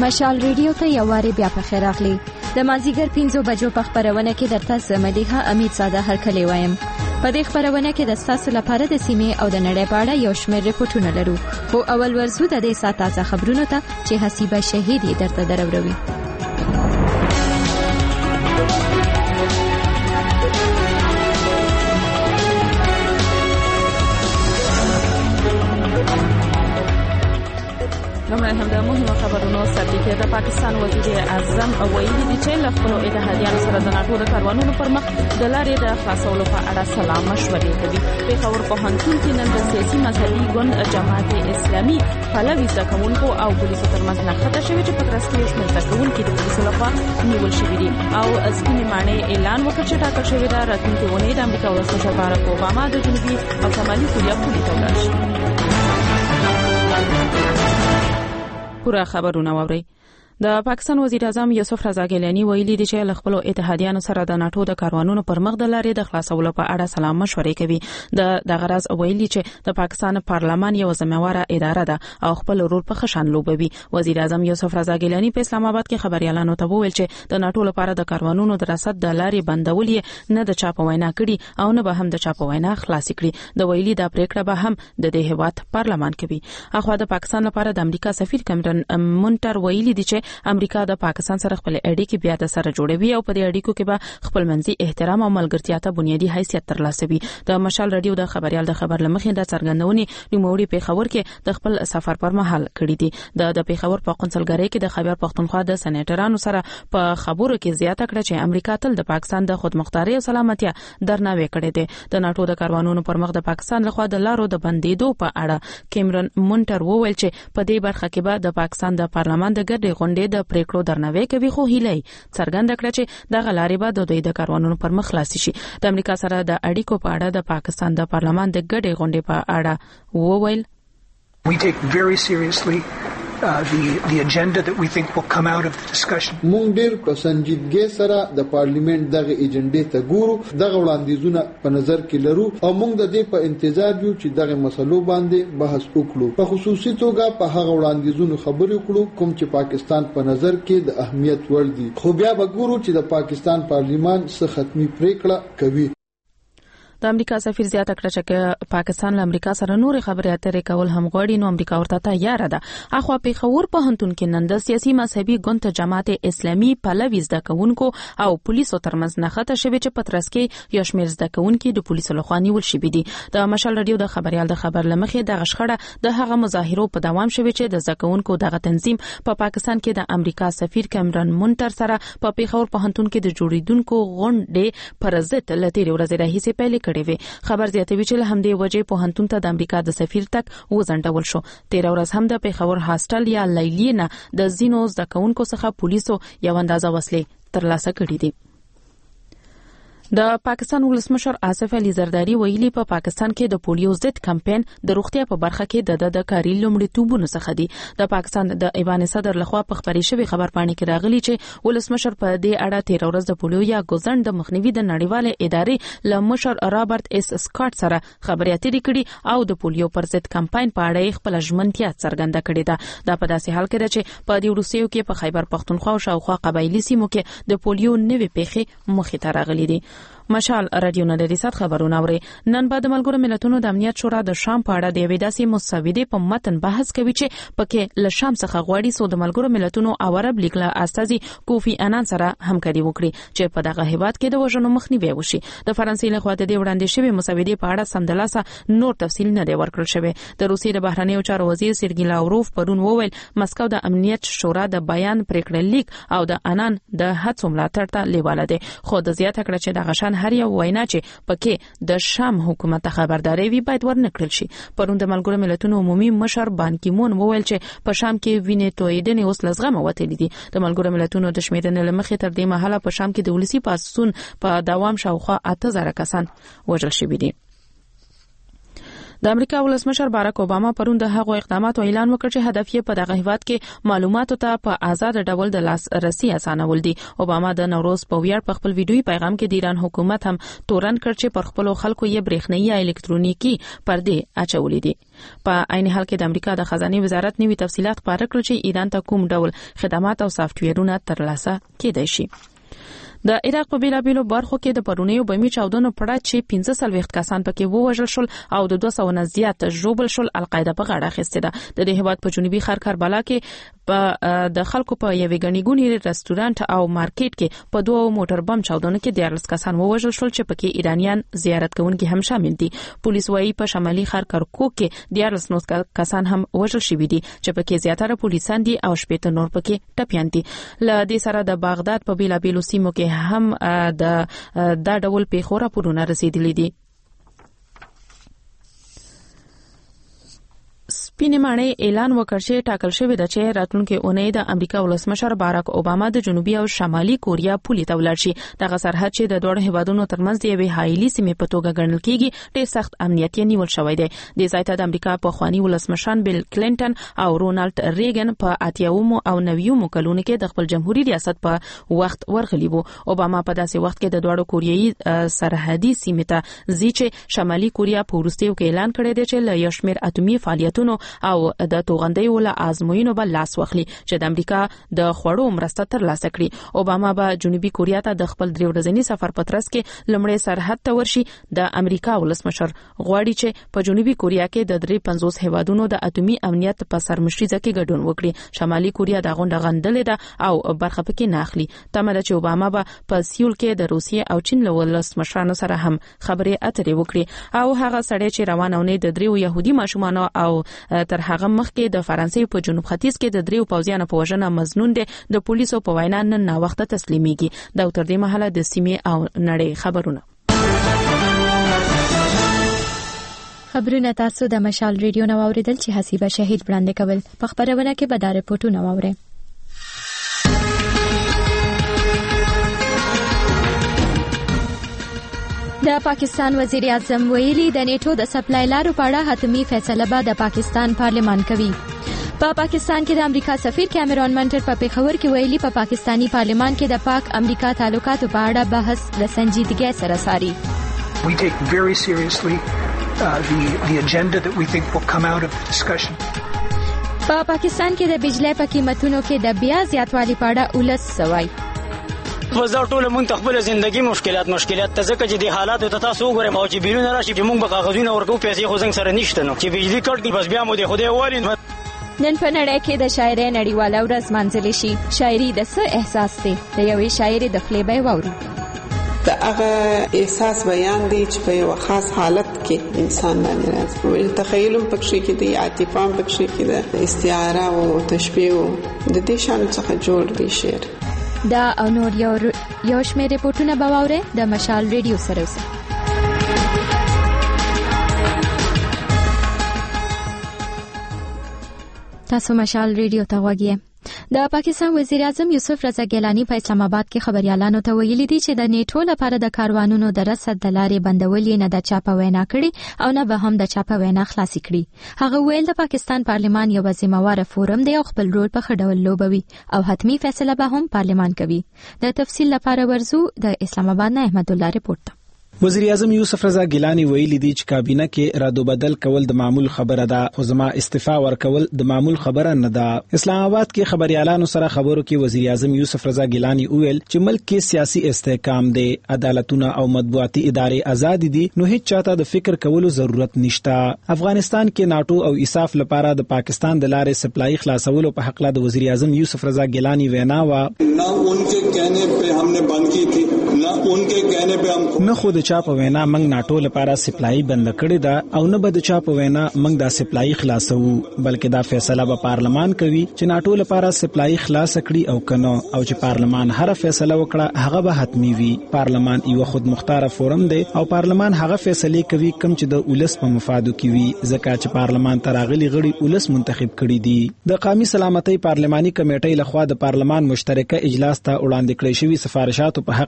مشال ریډیو ته یو واری بیا په خیر راغلی. د مازیګر 5 بجو په خبرونه کې درته زمدیها امید ساده هرکلی وایم. په دې خبرونه کې د تاسو لپاره د سیمې او د نړۍ په اړه یو شمېر ریپورتونه لرو. خو اول ورزو د دې ساعت تازه خبرونه ته چې حسیبه شهیدی درته دروروي. لمړی هم د مهمو خبرونو سرټکی د پاکستان وزیر اعظم ویلي دي چې له خپلو اتحادیانو سره د ناټو د کاروانونو پر مخ د لارې د خلاصولو په اړه سلا مشورې کوي. پېښور پوهنتون کې نن د سیاسي مذهبي ګوند جماعت اسلامي پلوي زده کوونکو او پولیسو ترمنځ نښته شوې چې په ترڅ کې شمېر زده کوونکي د پولیسو لخوا نیول شوي دي او سپینې ماڼۍ اعلان وکړ چې ټاکل شوې ده راتلونکې اونۍ د امریکا ولسمشر باراک اوباما د جنوبي او شمالي کوریا پولې ته ولاړ شي. پورا خبرونه واورئ. د پاکستان وزیر اعظم یوسف رضا ګیلانی ویلي دي چې له خپل اتحادیانو سره د ناټو د کاروانونو پر مخ د لارې د خلاصولو په اړه سلا مشورې کوي. د غرض ویلي چې د پاکستان پارلمان یو ذمہواره اداره ده او خپل رول په خشن لوبوي. وزیر اعظم یوسف رضا ګیلانی په اسلام آباد کې خبريالانو ته وویل چې د ناټو لپاره د کاروانونو د رصد د لارې بندول نه د چا په وینا کړي او نه به هم د چا په وینا خلاص کړي. د ویلي د پریکړه به هم د دې هیواد پارلمان کوي. اخوا د پاکستان لپاره د امریکا سفیر کیمرن مونټر ویلي دي چې امریکا د پاکستان سره خپل اړیکې بیا د سره جوړوي او په دې اړیکو کې به خپل منځي احترام او ملګرتیا ته بنیادی حیثیت ترلاسه وي. د مشال رادیو د خبريال د خبر لمخې د څرګندونې نوموړي پېښور کې د خپل سفر پر مهال کړی دي. د پېښور په قونسلګرۍ کې د خیبر پختونخوا د سېنیټرانو سره په خبرو کې زیاته کړه چې امریکا تل د پاکستان د خودمختاري او سلامتیا درناوی کړی دی. د ناټو د کاروانونو پر مخ د پاکستان لخوا د لارو د بندیدو په اړه کیمرن مونټر وویل چې په دې برخه کې به د پاکستان د پارلمان د ګډې غونډې د پریکړو درناوی کوي. خو هیله څرګنده کړه چې د غلارې به د دوی د کاروانونو پر مخ خلاص شي. د امریکا سره د اړیکو په اړه د پاکستان د پارلمان د ګډې غونډې په اړه وویل We take very seriously the agenda that we think will come out of the discussion. مونږ ډېر په سنجیدګۍ سره د پارلیمنت دغه ایجنډې ته ګورو، دغه وړاندیزونه په نظر کې لرو او مونږ د دې په انتظار یو چې دغه مسلو باندې بحث وکړو. په خصوصي توګه په هغه وړاندیزونو خبرې وکړو کوم چې پاکستان په نظر کې د اهمیت وړ دي. خو بیا به ګورو چې د پاکستان پارلیمان څه ختمي پریکړه کوي. د امریکا سفیر زیاته کړه چې پاکستان له امریکا سره نور خبرې اترې کول هم غواړي نو امریکا ورته تیار ده. اخوا پېښور پوهنتون کې نن د سیاسي مذهبي ګوند جماعت اسلامي پلوي زده کوونکو او پولیسو ترمنځ نښته شوې چې په ترڅ کې یو شمېر زده کوونکي د پولیسو لخوا نیول شوي دي. د مشال رادیو د خبريال د خبر لمخې د غشخړه د هغه مظاهرو په دوام شوې چې د زده کوونکو دغه تنظیم په پاکستان کې د امریکا سفیر کیمرن مونټر سره په پېښور پوهنتون کې د جوړیدونکو غونډې پر ضد لتیرې ورځې راهیسې پیل کړي. خبر زیاتوي چې له همدې وجې پوهنتون ته د امریکا د سفیر تک وزنډول شو. 13 ورځ هم د پېښور هاستل یا لیلینا د زینو زده کوونکو څخه پولیسو یو اندازه وسلې ترلاسه کړې دي. د پاکستان ولسمشر آصف علي زرداری ویلي په پاکستان کې د پولیو ضد کمپاین د روغتیا په برخه کې د کاري لومړیتوبونو څخه دی. د پاکستان د ایوان صدر لخوا په خبري شوی خبرپاڼې کې راغلي چې ولسمشر په دې اړه 13 ورځ د پولیو یا ګوزند د مخنیوي د نړیواله ادارې له مشر رابرټ اس سکاټ سره خبرې اترې کړې او د پولیو پر ضد کمپاین په اړه خپل ژمنتیا څرګنده کړې ده. دا په داسې حال کې ده چې په دې وروستیو کې په خیبر پختونخوا او شاوخوا قبایلی سیمو کې د پولیو نوې پیښې مخې ته راغلي دي. مشال رادیو نه د ریاست خبرونه اوري. نن بعد ملګرو ملتونو د امنیت شورا د شام په اړه د یوې داسې مسودې په متن بحث کوي چې پکې له شام څخه غواړي سو د ملګرو ملتونو او عرب لیګ له استازي کوفی انان سره همکاري وکړي چې په دغه هیواد کې د وژنو مخنیوي وشي. د فرانسې له خوا د وړاندې شوی مسودې په اړه سمدلاسه نور تفصیل نه دی ورکړل شوی. د روسیې د بهرنیو چارو وزیر سرګی لاوروف پرون وویل مسکو د امنیت شورا د بیان پریکړه لیک او د انان د هڅو ملاتړ ته لیواله دی. خو د زیاته کړه چې د غشن هر یو وینا چې پکې د شام حکومت خبرداري وي باید ورنکړل شي. پرون د ملګرو ملتونو عمومي مشر بان کی مون وویل چې په شام کې وینې تویدنې اوس لزغمه وتلې دي. د ملګرو ملتونو د شمیرنې لمخې تر دې مهاله په شام کې د ولسی پاسون په دوام شاوخوا 8000 کسان وژل شوي دي. د امریکا ولسمشر باراک اوباما پرون د هغو اقداماتو اعلان وکړ چې هدف یې په دغه هیواد کې معلوماتو ته په آزاد ډول د لاسرسي اسانول دي. اوباما د نوروز په ویاړ په خپل ویډیوي پیغام کې د ایران حکومت هم تورن کړ چې پر خپل خلکو یې برېښنايي یا الکترونیکي پردې اچولې دي. په عین حال کې د امریکا د خزانه وزارت نوي تفصيلات خبر کړل چې ایران ته کوم ډول خدمات او سافټویرونه ترلاسه کېدای شي. د عراق په بیلابیلو برخو کې د پرونیو بمي چاودنو پړه چې 15 کسان پکې ووژل شول او د 200 نه زیات ژوبل شول القاعده په غاړه اخیسته ده. د دې هیواد په جنوبي ښار کربلا کې د خلکو په یوې غنیګونی رستورانت او مارکیټ کې په 2 موټر بم چاودنو کې 14 کسان ووژل شول چې پکې ایرانیان زیارت کوونکي هم شامل دي. پولیس وايي په شمالي ښار کرکوک کې 14 کسان هم وژل شوي دي چې پکې زیاتره پولیسان دي او 18 نور پکې ټپيان دي. ل دې سره د باغداد په بیلابیلو سیمو کې هم دا ډول پیښو راپورونه رسیدلي دي. سپینې ماڼۍ اعلان وکړ چې ټاکل شوی د چې راتلونکي اونۍ د امریکا ولسمشر باراک اوباما د جنوبي او شمالي کوریا پولې ته ولاړ شي. دغه سرحد چې د دوه هیوادونو ترمنځ دی یوه حایلي سیمه په توګه ګڼل کیږي ډېر سخت امنیت یې نیول شوی دی. د ځای ته د امریکا په خواني ولسمشران بیل کلینټن او رونالډ ریګن په 80 او 90 کلونو کې د خپل جمهوریت ریاست په وخت ورغلی وو. اوباما په داسې وخت کې د دوه کوریایي سرحدي سیمه ته چې شمالي کوریا په وروستیو کې اعلان کړی دی چې له یو شمېر اتومي فعالیتونو او د توغندیو له آزموینو بل لاس واخلي چې د امریکا د خوړو مرسته ترلاسه کړي. اوباما به جنوبي کوریا ته د خپل 3 ورځني سفر په ترڅ کې لمړی سرحد ته ورشي. د امریکا ولسمشر غواړي چې په جنوبي کوریا کې د 350 هیوادونو د اتومي امنیت په سرمشريزه کې ګډون وکړي. شمالي کوریا د غونډه غندلې ده او برخه پکې نه اخلي. تمه ده چې اوباما به په سیول کې د روسیې او چین له ولسمشرانو سره هم خبرې اترې وکړي او هغه سړی چې روانه ونې د 3 يهودي ماشومانو او تر هغه مخکې د فرانسې په جنوب ختیځ کې د 3 پوځیانو په وژنه مزنون دي د پولیسو په وینا نن نا وخت تسلیميږي. دا تر دې مهاله د سیمې او نړۍ خبرونه. خبرونه تاسو د مشال ریډیو نو اوریدل چې حسیبه شهید وړاندې کول په خبرونه کې به د رپورټونو اوره. د پاکستان وزیر اعظم ویلي د نیټو د سپلای لارو په اړه حتمی فیصله به د پاکستان پارلمان کوي. په پاکستان کې د امریکا سفیر کیمرون منټر په پیښور کې ویلي په پاکستانی پارلمان کې د پاک امریکا تعلقاتو په اړه بحث د سنجیدګۍ سره ساري. We take very seriously the agenda that we think will come out of the discussion. په پاکستان کې د بجلی په قیمتونو کې د بیا زیاتوالي په اړه ولس سوای. وزار ټول مونږ خپل ژوندۍ مشکلات ته ځکه چې د حالاتو ته تاسو وګورئ او چې بیرون راشي چې مونږ به کاغذونه ورکو پیسې خو څنګه سره نشته نو چې بجلی کټ دی بس بیا مو د خدای واري. نن په نړۍ کې د شاعرۍ نړیواله ورځ منځلې شي. شاعري د څه احساس دی د یوې شاعر د خپلې به ووري. د هغه احساس بیان دی چې په یو خاص حالت کې انسان باندې راځي. تخیل پکې کې دی عاطفه پکې کې دی استعاره او تشبیه د دې شان څخه جوړ دی شعر. دا او نور یو شمېر رپورټونه به واورئ د مشال ریډیو سره اوسئ. تاسو مشال ریډیو ته غوږی. د پاکستان وزیر اعظم یوسف رضا ګیلانی په اسلام آباد کې خبريالانو ته ویلي دي چې د نیټو لپاره د کاروانونو د رسد د لارې بندول نه د چاپه وینا کړي او نه به هم د چاپه وینا خلاصي کړي. هغه ویل د پاکستان پارلمان یو ذمہوار فورم دی او خپل رول په خډول لوبوي او حتمی فیصله به هم پارلمان کوي. د تفصیل لپاره ورزو د اسلام آباد نه احمد الله رپورټ. وزیر اعظم یوسف رضا ګیلانی ویلي دی چې کابینه کې رادو بدل کول د معمول خبره ده خو زما استعفا ورکول د معمول خبره نه ده. اسلام آباد کې خبريالانو سره خبرو کې وزیر اعظم یوسف رضا ګیلانی ویل چې ملک کې سیاسي استحکام دی، عدالتونه او مطبوعاتي ادارې آزاد دي، نو هیڅ چاته د فکر کولو ضرورت نشته. افغانستان کې ناتو او ایساف لپاره د پاکستان د لارې سپلای خلاصولو په حق له د وزیر اعظم یوسف رضا ګیلانی وینا وا نه انکه کہنے پہ ہم نے بند کی تھی نه انکه کہنے پہ ہم نه خود چا په وینا موږ ناتو لپاره سپلای بند کړی دا او نه بد چا په وینا موږ دا سپلای خلاصو، بلکې دا فیصله به پارلمان کوي چې ناتو لپاره سپلای خلاص کړي او کنه، او چې پارلمان هر فیصله وکړه هغه به حتمی وي. پارلمان یو خود مختار فورم دی او پارلمان هغه فیصله کوي کوم چې د ولس په مفادو کې وي، ځکه چې پارلمان تراغلي غړي ولس منتخب کړي دي. د قومي سلامتۍ پارلماني کمیټې لخوا د پارلمان مشترکه اجلاس ته وړاندې کړی شوی سفارشاتو په حق له د وزیر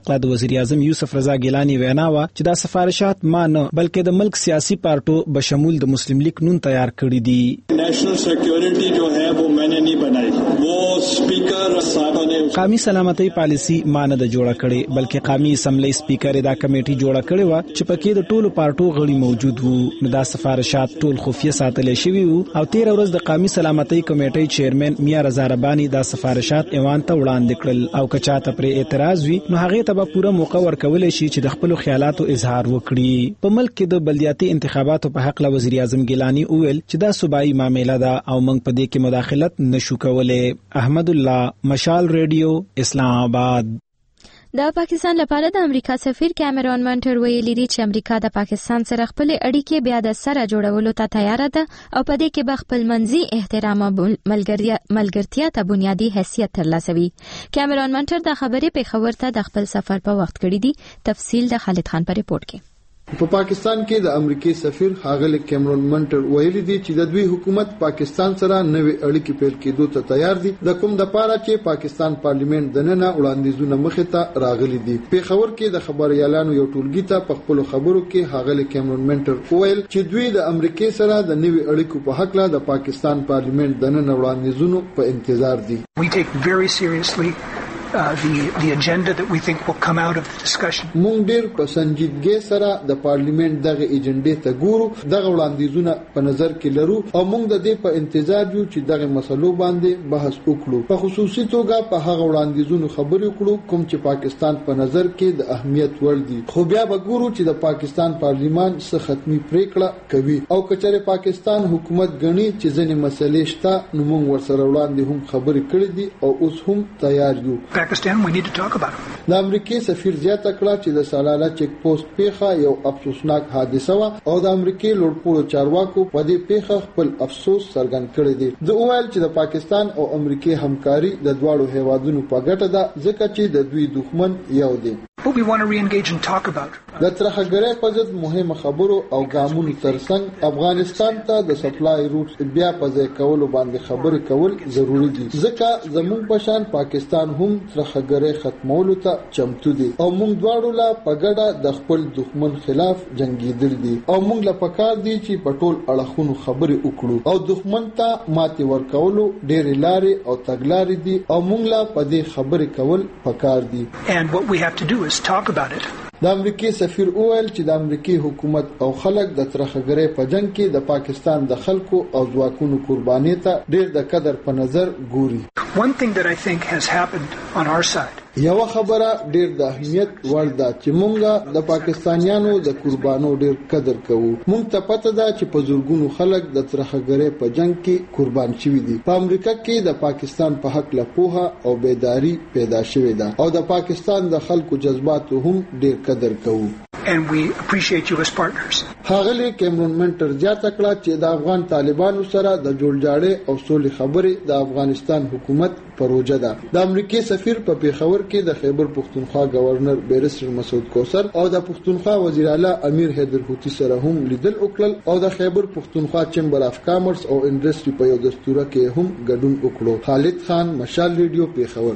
وزیر اعظم یوسف رضا ګیلانی وینا وا چې دا سفارشات نه بلکې د ملک سیاسي پارټو بشمول د مسلم لیگ نون تیار کړی دي. National security जो है वो मैंने नहीं बनाई, वो स्पीकर साहब ने قومي سلامتۍ پالیسی نه د جوړه کړي بلکې قومي اسمبلی سپیکر دا کمیټي جوړه کړې و چې پکې د ټولو پارټو غړي موجود وو. نو دا سفارشات ټول خفیه ساتل شوی وو او 13 ورځ د قومي سلامتۍ کمیټې چیرمن میا رضا ربانی دا سفارشات ایوان ته وړاندې کړل او کچاته پر اعتراض وی نو هغه ته به پوره موقع ورکول شي چې د خپل خیالاتو اظهار وکړي. په ملک کې د بلدیاتي انتخاباتو په حق له وزیر اعظم ګیلانی وویل چې دا صوبایي معاملې ده او موږ په دې کې مداخلت نشو کولای. احمد الله، مشال ریډیو، اسلام آباد. د پاکستان لپاره د امریکا سفیر کیمرون منټر ویلي دی چې امریکا د پاکستان سره خپل اړیکې بیا د سره جوړولو ته تیار ده او په دې کې به خپل منځي احترام او ملګرتیا ته بنیادی حیثیت ترلاسه وي. کیمرون منټر د خبرې په خبر ته د خپل سفر په وخت کړی دی. تفصیل د خالد خان په ریپورت کې. په پاکستان کې د امریکای سفیر ښاغلی کیمرون منټر ویلي دی چې د دوی حکومت پاکستان سره نوې اړیکې پیل کېدو ته تیار دي د کوم د پاره چې پاکستان پارلیمنت د نن وړاندیزونه مخې ته راغلي دي. په خبر کې د خبريالانو یو ټولګي ته په خپل خبرو کې ښاغلی کیمرون منټر ویل چې دوی د امریکای سره د نوې اړیکو په حق له د پاکستان پارلیمنت د نن وړاندیزونو په انتظار دي. We take very seriously the agenda that we think will come out of the discussion. مونږ ډېر په سنجیدګۍ سره د پارلیمنت دغه ایجنډې ته ګورو، دغه وړاندیزونه په نظر کې لرو او مونږ د دې په انتظار یو چې دغه مسلو باندې بحث وکړو. په خصوصي توګه په هغه وړاندیزونو خبرې وکړو کوم چې پاکستان په نظر کې د اهمیت وړ دي. خو بیا به ګورو چې د پاکستان پارلیمان څه ختمي پریکړه کوي او کچره پاکستان حکومت غني چې ځینې مسلې شته نو مونږ ورسره وړاندې هم خبرې کړې دي او اوس هم تیار یو. Pakistan, we need to talk about it. د امریکای سفیر زیاته کړه چې د سلاله چیک پوسټ پیښه یو افسوسناک حادثه و او د امریکای لوړپوړو چارواکو په دې پیښه خپل افسوس څرګند کړی دی. د اوایل چې د پاکستان او امریکای همکاري د دواړو هیوادونو په ګټه ده ځکه چې د دوی دښمن یو دی. But we want to re-engage and talk about it. د ترخګرۍ په ضد مهمه خبرو او ګامونو ترڅنګ افغانستان ته د سپلای روټ بیا په ځای کولو باندې خبرې کول ضروری دي ځکه زموږ په شان پاکستان هم ترخګرۍ ختمولو ته چمتو دي او موږ دواړو لا په ګډه د خپل دښمن خلاف جنگیدل دي او موږ لا پکار دي چې په ټول اړخونو خبرې وکړو او دښمن ته ماتې ورکولو ډېرې لارې او تګلارې دي او موږ لا په دې خبرې کول پکار دي. And what we have to do is talk about it. د امریکای سفیر اویل چې د امریکای حکومت او خلک د ترخګرۍ په جنگ کې د پاکستان د خلکو او ځواکونو قرباني ته ډېر د قدر په نظر ګوري. One thing that I think has happened on our side. یو خبره ډېر د اهمیت وړ ده چې مونږ د پاکستانیانو د قربانو ډېر قدر کوو. مونږ ته پته ده چې په زورګونو خلک د ترخګرۍ په جنگ کې قربان شوي دي. په امریکا کې د پاکستان په حق له پوهه او بیداری پیدا شوې ده او د پاکستان د خلکو جذباتو هم ډېر قدر کوو. And we appreciate you as partners. هغه کیمرون منټر زیاته کړه چې د افغان طالبانو سره د جوړجاړي او سولې خبرې د افغانستان حکومت پروژه ده. د امریکای سفیر په پیښور کې د خیبر پښتونخوا گورنر بیرسټر مسعود کوثر او د پښتونخوا وزیر اعلی امیر حیدر هوتی سره هم لیدل وکړل او د خیبر پښتونخوا چیمبر اف کامرس او انډستری په یو دستور کې هم ګډون وکړو. خالد خان، مشال ریډیو، پیښور.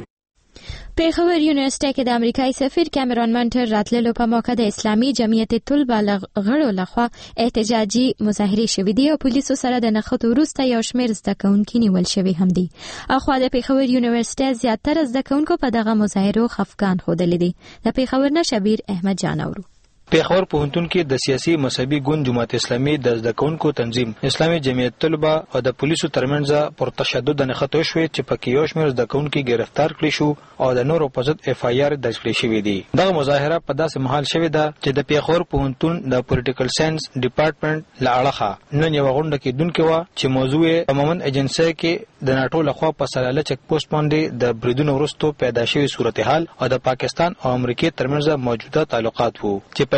پیښور یونیورسيټي کې د امریکایي سفیر کیمرون منټر راتللو په موقع د اسلامي جمعیت طلبه غړو لخوا احتجاجي مظاهره شوې دي او پولیسو سره د نښتو وروسته یو شمېر زده کوونکي نیول شوي هم دي. اخوا د پیښور یونیورسيټي زیاتره زده کوونکو په دغه مظاهرو خفګان ښودلي دي. د پیښور نه شبیر احمد جان اورو. پیښور پوهنتون کې د سیاسي مذهبي ګوند جماعت اسلامي د زده کوونکو تنظیم اسلامي جمعیت طلبه او د پولیسو ترمنځ پر تشدد نښتو شوې چې پکې یو شمېر زده کوونکي گرفتار کړي شو او د نورو په ضد اف آی آر درج کړی شوی دی. دغه مظاهره په داسې مهال شوې ده چې د پیښور پوهنتون د پولیټیکل ساينس ډپارټمنټ له اړخه نن یو غونډه کېدونکې وه چې موضوع یې عموماً ایجنسۍ کې د ناټو لخوا په سلاله چک پوسټ باندې د بریدونو وروسته پیدا شوی صورتحال او د پاکستان او امریکای ترمنځ موجوده تعلقات وو چې په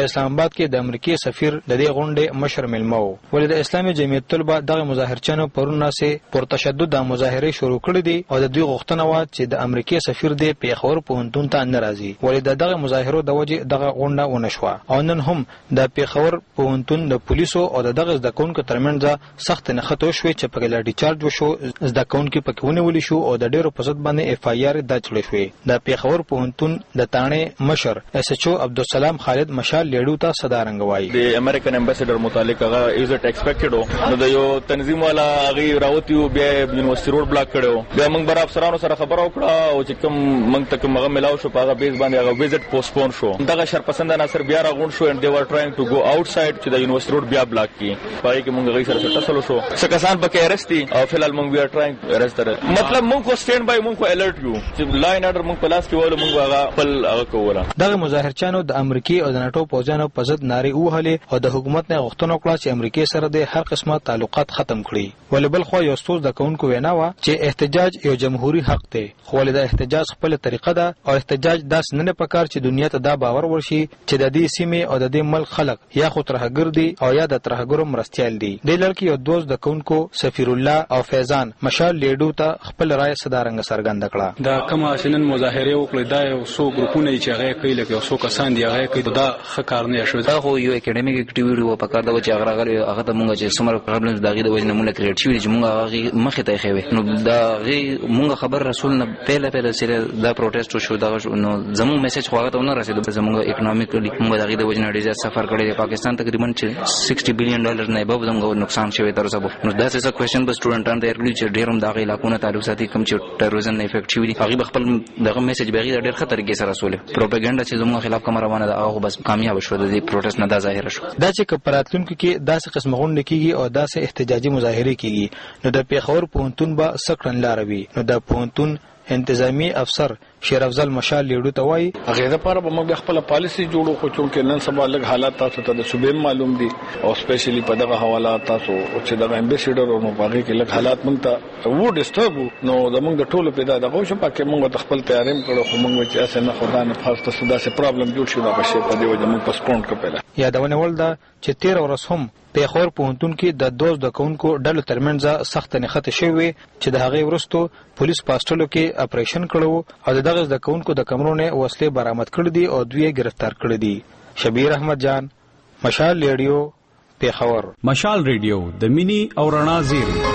په اسلام آباد کې د امریکای سفیر د دې غونډې مشر ملمو ولې د اسلامي جمعیت طلبه دغه مظاهرچیانو پرون ناسه پر تشدد د مظاهره شروع کړې دي او د دوی غوښتنه و چې د امریکای سفیر د پیښور پوهنتون ته ناراضي ولې دغه مظاهرو د وجې دغه غونډه ونه شوه او نن هم د پیښور پوهنتون د پولیسو او دغه زده کوونکو ترمنځ سخت نښته شوې چې په لاټي چارج وشو زده کوونکو پکې ونیول شو او د ډیرو په ضد باندې اف آی آر د چړې شوې د پیښور پوهنتون د تانه مشر اس ایچ او عبدالسلام خالد مشال لیډو ته صدارنګ وایي د امریکن امبیسډر متعلق هغه از اټ ایکسپیکټډ نو د یو تنظیم والا هغه راوتیو بیا یونیورسيټي روډ بلاک کړو بیا موږ بر افسرانو سره خبرو کړه او چې کوم موږ ته کوم ملاو شو په هغه بیس باندې هغه ویزټ پوسټپون شو دغه شرپسند ناصر بیا راغون شو and they were trying to go outside چې د یونیورسيټي روډ بیا بلاک کی پای کې موږ غي سره تسلو شو څه کسان پکې ارسټي او فلال موږ we are trying to arrest them مطلب موږ کو سټینډ بای موږ کو الرټ یو چې لاین اډر موږ پلاس کې ول موږ هغه خپل هغه کوله دغه مظاهرچیانو د امریکای او د ناتو پوځانو په ضد نارې وهلې او د حکومت نه غوښتنه وکړه چې امریکای سره د هر قسمه تعلقات ختم کړي ولې بل خو یو ستوز د کونکو وینا و چې احتجاج یو جمهوریت حق دی خو ولې د احتجاج خپل طریقه ده او احتجاج داس نه پکار چې دنیا ته دا باور ورشي چې د دې سیمه او د دې ملک خلک یا خو ترهګر دي او یا د ترهګرو مرستيال دي د لړکی یو دوست د کونکو سفیر الله او فیضان مشال لیډو ته خپل رائے صدارنګ سرګند کړه دا کومه سنن مظاهره وکړه دا یو څو ګروپونه چې هغه کوي لکه څو کسان دی هغه کوي دا ښه کار نه شوی دا خو یو اکیډمیک اکټیویټي و په کار دا چې هغه راغلی هغه ته مونږ چې سمره پرابلمز داغي د وجه نمونه کریټ شوی چې مونږ هغه مخه ته خوي نو دا غي مونږ خبر رسول نه پهله سره دا پروتست شو دا نو زموږ میسج خو هغه ته نه رسیدو زموږ اکونومیکلی مونږ داغي د وجه نه ډیر سفر کړی پاکستان تقریبا $60 billion نه به زموږ نقصان شوی تر اوسه نو دا څه کوېشن به سټوډنټان ته ورکړي چې ډیرم داغي علاقونه تعلق ساتي کوم چې ټیرریزم نه افیکټ شوی هغه خپل دغه میسج به ډیر خطر کې سره رسول پروپاګاندا چې زموږ خلاف کوم روانه ده هغه بس کامیاب شو د پروتست نه دا ظاهر شو دا چې کپراتونکو کې داسې قسم غونډې کیږي او داسې احتجاجي مظاهره کیږي نو د پیښور پوهنتون به سکړن لاروي نو د پوهنتون انتظامی افسر شیر افضل مشال لیډو ته وایي هغه لپاره به موږ خپل پالیسی جوړو خو چې نن سبا لږ حالات تاسو ته د صوبې معلوم دي او سپیشلی په دغه حوالات تاسو چې د امبیسډر او مباغي کې لږ حالات مونږ ته وو ډیسټرب نو زموږ د ټولو پیدا دغه شو پکې موږ د خپل تیاریم کړو خو موږ چې اسه نه خدای نه فاست صدا سه پرابلم جوړ شو دا بشي په دی وجه موږ پسپونډ کړل یادونه ول دا چې 13 ورځ هم پیښور پوهنتون کې د دوز د کونکو ډلو ترمنځ سخت نښته شوې چې د هغې وروستو پولیس پاستلو کې اپریشن کړو او دغه د کونکو د کمرونو وسلې برآمد کړې دي او دوی گرفتار کړې دي شبیر احمد جان مشال ریډیو پیښور مشال ریډیو د مینی او رڼا زیری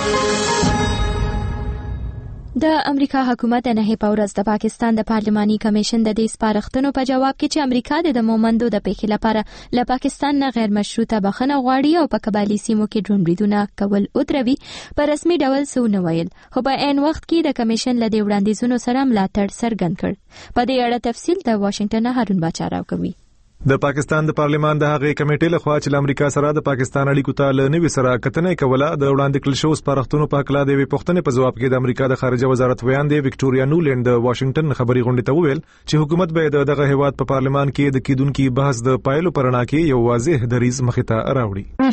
د امریکا حکومت نه په ورځ د پاکستان د پارلماني کمیشن د دې سپارښتنو په جواب کې چې امریکا د مومندو د پیښې لپاره له پاکستان نه غیر مشروطه بخښنه غواړي او په قبایلی سیمو کې ډرون بریدونه کول ودروي په رسمي ډول څه نه ویل خو په عین وخت کې د کمیشن له دې وړاندیزونو سره ملاتړ څرګند کړ په دې اړه تفصیل د واشنگټن هارون باچا راوړي د پاکستان د پارلیمان د هغې کمیټې له خوا چې امریکا سره د پاکستان اړیکو ته له نوي سره کتنه کوله د وړاندې کړل شو سپارښتنو په اړه د پوښتنې په جواب کې د امریکا د خارجه وزارت ویان دی وکټوريا نولند د واشنگټن خبري غونډې ته وویل چې حکومت به دغه هیواد په پارلیمان کې د کیدونکو بحث د پایلو پرنا کې یو واضح دریز مخې ته راوړي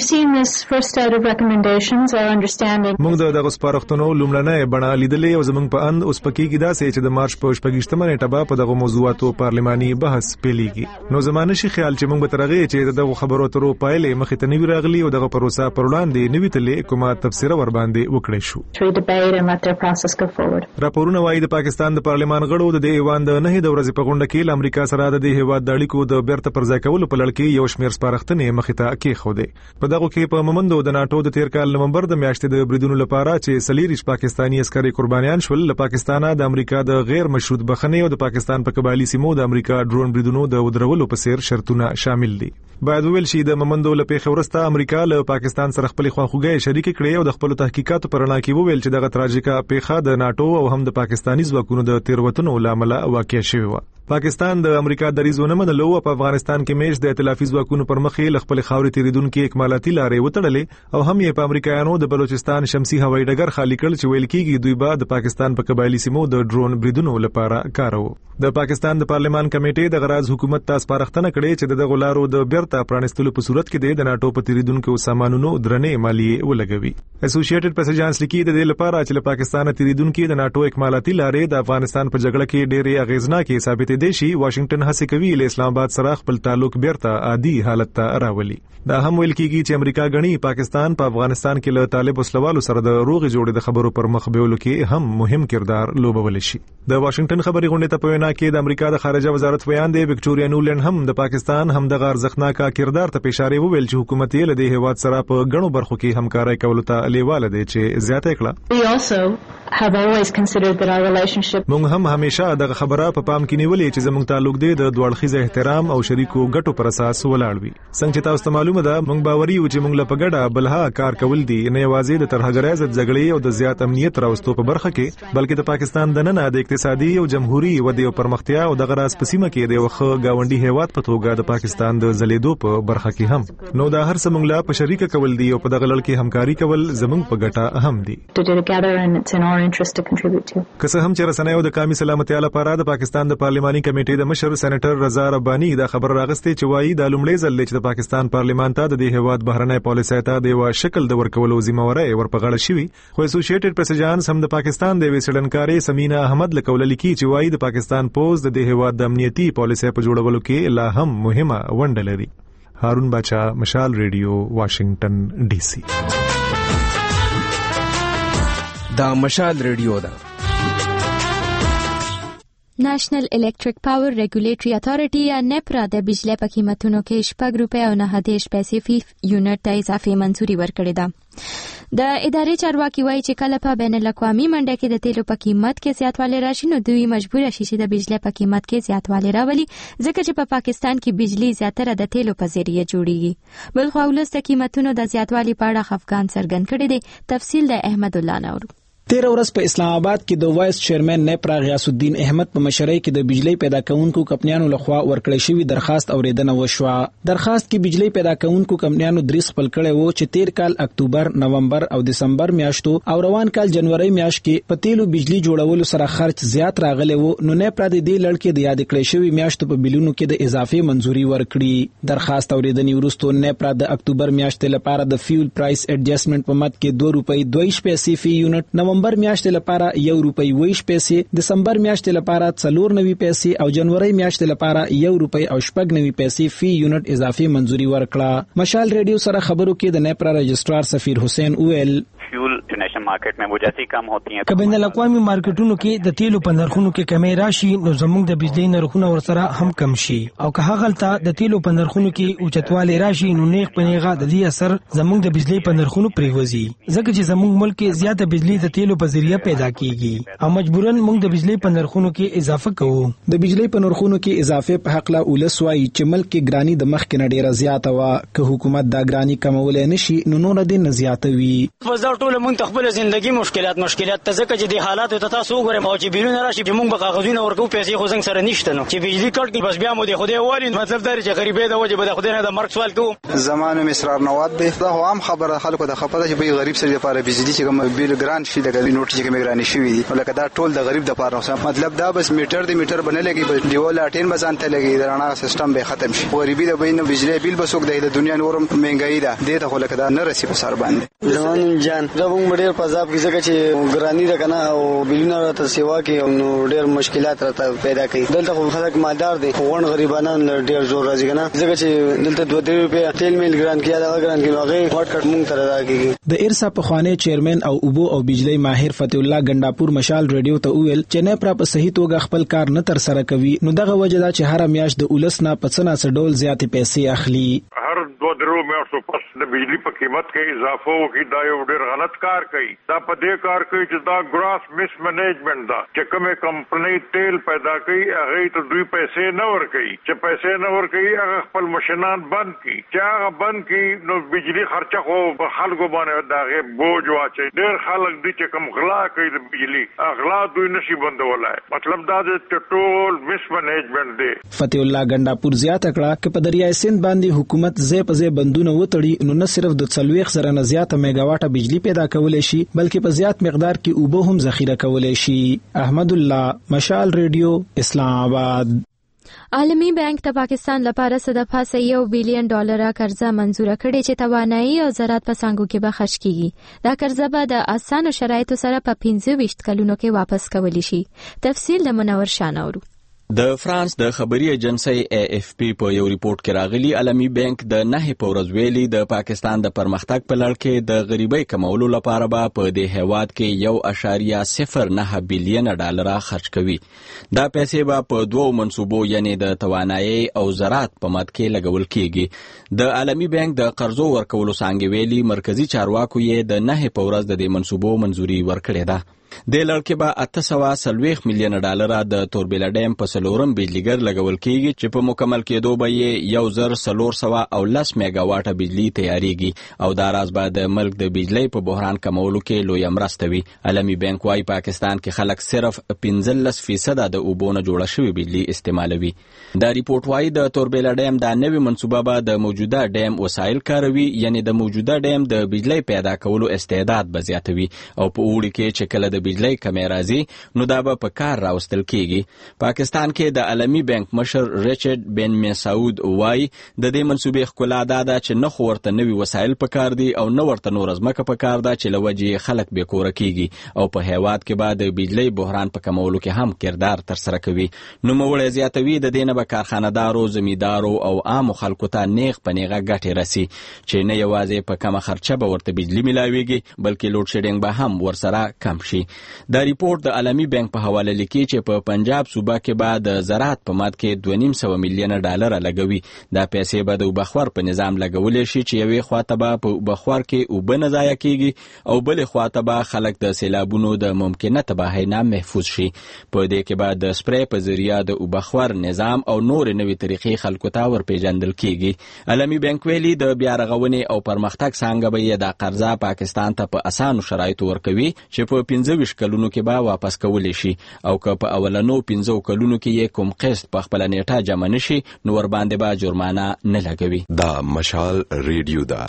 موږ دغه سپارښتنو لومړنۍ بڼه لیدلې او زموږ په اند اوس پکې کې دا چې د مارچ په 28 نیټه په دغه موضوعاتو پارلیماني بحث پیلېږي نو زمانه شي خیال چې موږ به ترغه چې دغه خبرو ترو پایلې مخې ته نوي راغلي او دغه پروسه پر وړاندې نوي تلې کومه تفسیر ور باندې وکړې شو راپورونه وايي د پاکستان د پارلیمان غړو د ایوان د نه د ورځې په غونډه کې امریکا سره د هیواد د اړیکو د بیرته پرځای کولو په لړ کې یو شمېر سپارښتنې مخې ته کېښودې په دغه کې په مومندو د ناتو د تیر کال نومبر د میاشتې د بریدونو لپاره چې سلیریش پاکستانی عسکري قربانیان شول له پاکستانه د امریکا د غیر مشروط بخښنې او د پاکستان په قبایلی سیمو د امریکا ډرون بریدونو د ودرولو په سیر شرطونه شامل دي باید ویل شي د مومندو له پیښې وروسته امریکا له پاکستان سره خپل خواخوږي شریک کړي او د خپل تحقیقاتو پر اړه کې وویل چې دغه تراژیکه پیښه د ناتو او هم د پاکستاني ځواکونو د تیروتنو لامل واقع شوی و پاکستان د امریکا دریزونه منلو او په افغانستان کې میش د ائتلافي ځواکونو پر مخې خپل خاورې تیریدونکو اکمالاتي لارې وټړلې او هم یې په امریکایانو د بلوچستان شمسي هوایي ډګر خالی کړل چې ویل کېږي دوی به د پاکستان په قبایلی سیمو د ډرون بریدونو لپاره کارو د پاکستان د پارلمان کمیټې د غراض حکومت ته سپارښتنه کړې چې دغه لارو د بیرته پرانستلو په صورت کې د ناتو په تیریدونکو سامانونو درنې مالیه ولګوي. اسوسییټډ پریس ایجنس لیکي د دې لپاره چې له پاکستان تیریدونکو د ناتو اکمالاتي لارې د افغانستان په جګړه کې ډېرې اغیزناکې ثابتې دي شي واشنگټن هڅه کوي له اسلام آباد سره خپل تعلق بیرته عادي حالت ته راولي. دا هم ویل کیږي چې امریکا غني پاکستان په افغانستان کې له طالب وسلوالو سره د روغ جوړې د خبرو پر مخ بیولو کې هم مهم کردار لوبول شي. د واشنگټن خبري غونډې ته په وینا کې د امریکا د خارجه وزارت بیان دی وکټوریا نولند هم د پاکستان هم د ارزښتناک کردار ته اشاره وویل چې حکومت یې له دې هیواد سره په غنو برخو کې همکاري کولو ته لیواله دی چې زیاته کړه. موږ هم همیشه دغه خبره په پام کې نیولې چې زموږ تعلق دی د دوړخیزه احترام او شریکو ګټو پر اساس ولاړ وي. څنګه چې تاسو ته معلومه ده موږ باوري یو چې موږ له پګړه بلها کار کول دي نه یوازې د ترهګرۍ ضد جګړې او د زیات امنیت راوستو په برخه کې بلکې د پاکستان د نن د اقتصادي او جمهوریت ودی او پرمختیا او د غراس په سیمه کې د یو گاونډي هیواد په توګه د پاکستان د زلیدو په برخه کې هم نو دا هر څه موږ لا په شریک کول دي او په دغه لړ کې همکاري کول زموږ په ګټه اهم دي. که څه هم چې رسنیو د قومي سلامتیا لپاره د پاکستان د پارلماني کمیټې د مشر سېنیټر رضا رباني دا خبر راغستې چې وایي د لومړي ځل چې د پاکستان پارلمان ته د دې هیواد بهرنۍ پالیسۍ ته د یو شکل د ورکولو ذمہواري ورپغړه شوی. خو اسوسییټډ پریس ایجنس هم د پاکستان د وسیلنکارې سمینا احمد لکول لیکي چې وایي د پاکستان پوز د دې هیواد د امنیتي پالیسۍ په جوړولو کې لا هم مهمه ونډه لري. هارون باچا، مشال ریډیو، واشنگټن ډي سي. دا مشال ریډیو ده. نېشنل الیکټریک پاور ریګولیټری اتارټي یا نیپرا د بجلی په قیمتونو کې 6 روپۍ او 9 پیسې فی یونټ ته اضافي منځوري ورکړې ده. د ادارې چارواکي وایي چې کله په بین الاقوامي منډه کې د تیلو په قیمت کې زیاتوالی راشي نو دوی مجبور شي چې د بجلی په قیمت کې زیاتوالی راولي ځکه چې په پاکستان کې بجلی زیاتره د تیلو په ذریعه جوړیږي. بلخو ولس د قیمتونو د زیاتوالی په اړه خفګان څرګند کړی دی. تفصیل د احمد الله نورو. 13 ورځ په اسلام آباد کې د وایس چیرمن نیپرا غیاث الدین احمد په مشرۍ کې د بجلی پیدا کونکو کمپنیانو لخوا ورکړی شوی درخواست اوریدنه وشوه. درخواست کې بجلی پیدا کونکو کمپنیانو دریس خپل کړي وو چې 13 کال اکتوبر، نومبر او دسمبر میاشتو او روان کال جنوري میاشت کې په تیلو بجلی جوړولو سره خرچ زیات راغلی وو نو نیپرا د دې لړ کې د یاد کړی شوی میاشتو په بلونو کې د اضافي منځوري ورکړي. درخواست اوریدنې وروسته نیپرا د اکتوبر میاشتې لپاره د فیول پرایس ایڈجسټمنټ په مد کې 2 روپۍ 2 پیسې فی یونټ، نومبر میاشتې لپاره 1 روپۍ 20 پیسې، دسمبر میاشتې لپاره 94 پیسې او جنوري میاشتې لپاره 1 روپۍ او 90 پیسې فی یونټ اضافي منځوري ورکړه. مشال ریډیو سره خبرو کې د نیپرا رجسٹرار سفیر حسین اویل fuel international market में वो जैसे कम होती हैं कबीन الاقوامی مارکیټونو کې د تیلو په نرخونو کې کمی راشي نو زموږ د بجلی نرخونه ورسره هم کم شي او که هغه غلطه د تیلو په نرخونو کې اوچتوالی راشي نو نیغ په نیغه د دې اثر زموږ د بجلی په نرخونو پریوزي ځکه چې زموږ ملک کې زیاته بجلی د تیلو په ذریعہ پیدا کیږي او مجبورن موږ د بجلی په نرخونو کې اضافه کوو. د بجلی په نرخونو کې اضافه په حق لا ولسوي چې ملک کې ګرانی د مخ کې ډیره زیاته وا که حکومت دا ګرانی کمول نه شي نو نور دې نه زیاتوي. وزارت ټول منتخبل زندگی مشکلات ته ځکه چې د حالات ته تاسو وګورئ او چې بیرون راشي چې موږ به کاغذونه ورکو پیسې خو څنګه سره نشته نو چې بجلی کټ کې بس بیا مو د خدای والی مطلب دا چې غریبې د وجه به د خدای نه د مرګ سوال کوو. زمانه مسرار نواد به دا هم خبره خلکو د خپله چې به غریب سره لپاره بجلی چې کوم بیل ګران شي د نوټ چې کوم ګران شي وي ولکه دا ټول د غریب د لپاره مطلب دا بس میټر د میټر بنه لګي بس دیول اټین بزان ته لګي درانه سیستم به ختم شي غریبي د بین بجلی بیل بسوک د دنیا نورم مهنګای ده د ته ولکه دا نه رسی په سر باندې زمون جان دا موږ ډېر پزاب کې ځکه چې ګرانی ده کنه او بیلونه راته سیوا کې نو ډېر مشکلات راته پیدا کوي. دلته خو خلک مالدار دي غون غریبانو ډېر زور راځي کنه ځکه چې دلته 2 روپیا تیل میل ګران کیه دا ګران کې هغه واټ کټ مونږ تر راکېږي. د ارسا په خوانې چیرمن او اوبو او بجلی ماهر فتح الله ګنداپور مشال ریډیو ته ویل چې نه پر په صحیح توګه خپل کار نه تر سره کوي نو دغه وجه دا چې هر میاش د اولسنا پڅنا سډول زیاتې پیسې اخلي. هر 2 میاشتو پس د بجلی په قیمت کې اضافه وکړي دا یو ډېر غلط کار کوي. دا په دې کار کوي چې دا ګراس مس منیجمنت دا چې کومه کمپنۍ تیل پیدا کوي هغه ته دوی پیسې نه ورکوي چې پیسې نه ورکوي هغه خپل ماشينان بند کړي چې هغه بند کړي نو بجلی خرچه خو په خلکو باندې داغه بوج واچي. ډېر خلک دي چې کوم غلا کوي د بجلی اغلا دوی نشي بندولای مطلب دا چې ټول مس منیجمنت دی. فتح الله ګنداپور زیاته کړه چې په دریای سند باندې حکومت زې په زې بندونه وتړي نو نه صرف د 40 زره نه زیاته میگاواټه بجلی پیدا کولای شي بلکې په زیات مقدار کې اوبه هم ذخیره کولای شي. احمد الله، مشال ریډیو، اسلام آباد. عالمی بانک د پاکستان لپاره صدفه $1 بلین قرضه منزور کړې چې توانایي او زراعت په څانګو کې به خرج کیږي. دا قرضه به د اسانه شرایطو سره په 25 کلونو کې واپس کولی شي. تفصیل د منور شانورو. د فرانس د خبري ایجنسی AFP په یو ریپورت کې راغلی عالمی بانک د 9 په ورځ ویلي د پاکستان د پرمختګ په لړ کې د غریبۍ کمولو لپاره به په دې هیواد کې $1.09 بلین خرج کوي. دا پیسې به په دوو منصوبو یعنی د توانایي او زراعت په مد کې لګول کیږي. د عالمی بانک د قرضو ورکولو څنګه ویلي مرکزی چارواکو یې د 9 په ورځ د دې منصوبو منزوري ورکړې ده. د لړ کې به $840 مليون د توربیلا ډیم په سلورم بجلیګر لګول کیږي چې په مکمل کېدو به یې 1410 میگا واټه بجلی تیاریږي او دا راز به د ملک د بجلی په بحران کمولو کې لوی مرسته وي. عالمی بانک وايي پاکستان کې خلک صرف 15% د اوبونه جوړه شوی بجلی استعمالوي. دا ریپورت وايي د توربیلا ډیم د نوې منصوبه به د موجوده ډیم وسایل کاروي یعنی د موجوده ډیم د بجلی پیدا کولو استعداد به زیاتوي او په اوړي کې چې کله د بجلی کمی راځي نو دا به په کار راوستل کیږي. پاکستان کې د عالمی بانک مشر ریچارډ بن مسعود وايي د دې منصوبې ښکلا دا ده چې نه خو ورته نوي وسایل پکار دي او نه ورته نور ځمکه پکار ده چې لوجې خلک به کوره کیږي او په هیواد کې به د بجلی بحران په کمولو کې هم کردار تر سره کوي. نو موړ زیاتوي د دینه به کارخانه‌دارو زمیندارو او عام خلکو ته نیغ پنیغه ګټه رسی چې نه یوازې په کمه خرچه به ورته بجلی ملاويږي بلکې لوډ شیډینګ به هم ورسره کم شي. دا ریپورت د عالمی بانک په حواله لیکي چې په پنجاب صوبه کې به د زراعت په مد کې $2.5 مليون لګوي. دا پیسې به د بخور په نظام لګولې شي چې یوې خواته به په بخور کې اوبه نه ضایع کیږي او بلې خواته به خلک د سیلابونو د ممکنه تباهۍ نه محفوظ شي. په دې کې به د سپری په ذریعہ د بخور نظام او نور نوې طریقې خلکو ته ورپېژندل کیږي. عالمی بانک ویلي د بیا رغونې او پرمختګ څنګه به د قرضه پاکستان ته په اسانو شرایطو ورکوي چې په 15 کلونو کې به واپس کولی شي او که په اولنو 15 کلونو کې یې کوم قسط په خپل نیټه جمع نشي نو ور باندې به جرمانه نه لګوي. دا مشال ریډیو دا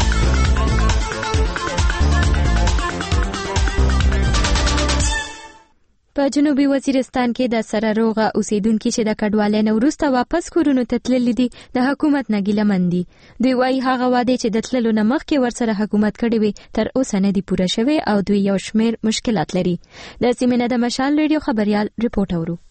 په جنوبي وزیرستان کې د سره روغه اوسیدونکو چې د کډوالۍ نه وروسته واپس کورونو ته تللي دي د حکومت نه ګیله من دي. دوی وايي هغه وعده چې د تللو نه مخکې ورسره حکومت کړی وي تر اوسه نه دي پوره شوی او دوی یو شمېر مشکلات لري. د سیمې نه د مشال ریډیو خبريال ریپورت اورو.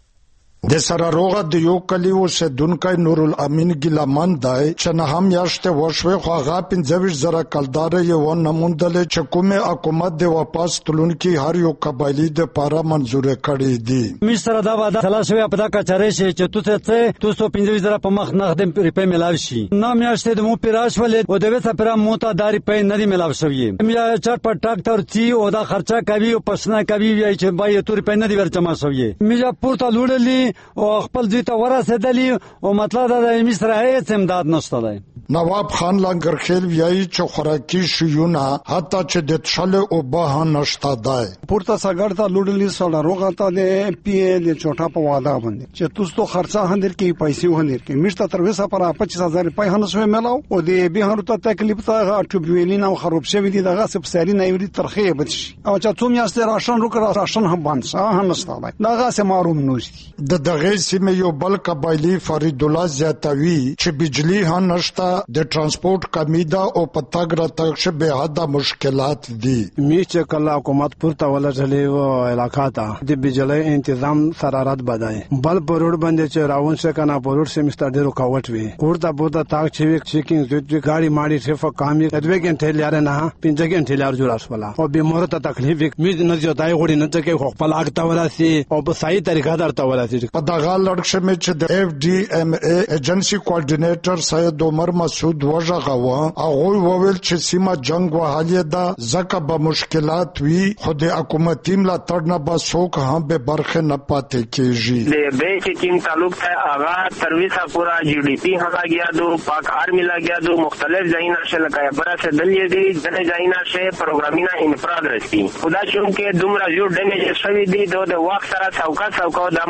د سره روغه د یو کلی اوسیدونکی نور الامین ګیلمن دی چې نه هم یاشته وشوي خو هغه 25,000 کلدار یو نموندل چې کومه حکومت د واپس تلونکي هر یو قبایلی د پاره منزور کړی دي. مې سره دا وعده خلاصوي په دا کچاره شي چې 215,000 په مخ نغد روپے ملاوي شي. نام یاشته د مو پیراش ولې او د وسه پر موته داري په نه دی ملاوي شوی. مې چټ پټ ټاکټر چی او دا خرچه کوي او پسنه کوي چې بای تور په نه دی ورچما شوی. مې پورته لوړلی او خپل دوی ته ورسېدلی او مطلب دا د مصر هیڅ امداد نشته دی. نواب خان لنګرخیل وایي چې خوراکي شیونه حتی چې د تشل او به نشته دی. پورته سګړ ته لوډلی سره روغه ته د پی ال چوټا په واده باندې چې تاسو خرچه هندل کې پیسې هندل کې مشته تر وسه پر 25,000 روپۍ هنسوي ملاو او د به هر ته تکلیف ته ټوبویلین او خراب شوی دي دغه سپسالي نه ویری ترخه بچ او چې څوم یاسته راشن روکه راشن هم باندې هم نشته دی. دغه سه معلوم نوستي دغه سیمه یو بل قبایلی فرید الله زیاتوي چې بجلی هم نشته د ترانسپورت کمی ده او پتاګ را تک به حد مشکلات دي. میچ کله حکومت پورته ولټلې و علاقہ ته د بجلی تنظیم سرارت بدای بل پروډ باندې چې راون څخه نه پروډ سیمستر ډیرو کاوټ وی کوړه بوته تاک چې چیکینګ د ګاډي ماډي صرف کامي ادوی ګنټه لاره نه 5 ګنټه لاره جوړ اسولا او بیمار ته تکلیف میز نه جوړای غوړي نه ته کې خپل اگتا وراسي او په صحیح طریقه درته وراسي. په دغه لړښه مې چې د FDMA ایجنسی کوارډینیټر سید عمر مسعود وژغه هغه وویل چې سیمه جنگ وهاله ده ځکه به مشکلات وي خو د حکومتي ملاتړ نه به څوک هم به برخه نه پاتې کیږي. د بیچ ټیم تعلق ہے آغا سروسا پورا GDP ہما گیا دو پاک آرمی لا گیا دو مختلف جائنا سے لگایا برا سے دلیے دی جنے جائنا سے پروگرامینا انفراد رسی خدا چون کے دمرا جو ڈیمیج شوی دی دو د وخت سره څوکا دا مسله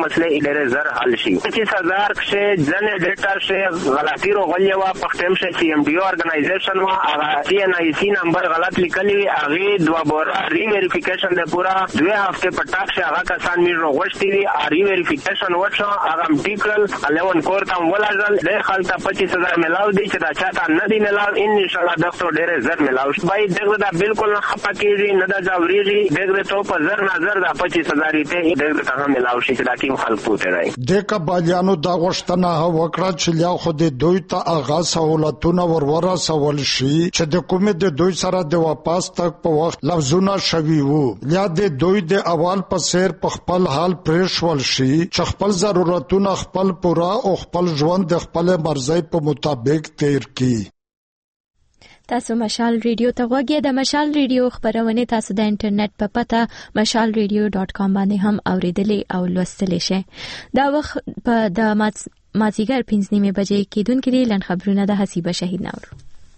ډېر زر حل شي. 25000 کې ځنه ډیټا شه غلطي روغلې وا پختم شه سی ام ډي اورګنایزیشن وا هغه سی ان آی سی نمبر غلط لیکلی هغه دوا بور ری ویریفیکیشن د پورا 2 هفته پټاک شه هغه کسان می روغشتي ری ویریفیکیشن وشو هغه ټیکل 11 کور تم ولازل د خلک 25000 ملاو دي چې دا چاته نه دي ملاو ان شاء الله ډاکټر ډېر زر ملاو بای دغه دا بالکل نه خپکیږي نه دا جوړیږي دغه تو په زر نظر دا 25000 ته دغه ته ملاو شي چې دا کوم خلک پوته راي د کبالیانو دا غشتنه وکړه چې لا خو د دوی ته اغا سہولتونه ورورا سوال شي چې د کومه د دوی سره د واپس تک په وخت لفظونه شوي وو یا د دوی د اول په سیر په خپل حال پرېښول شي چې خپل ضرورتونه خپل پورا او خپل ژوند د خپل مرزي په مطابق تیر کړي. تاسو مشال ریډیو ته غوږی د مشال ریډیو خبرونه تاسو د انټرنیټ په پته mashalradio.com باندې هم اوریدلې او لوستلې شئ. دا وخت په د مازیګر 5:30 بجې کېدونکې دي. لن خبرونه د حسیبه شهید نور.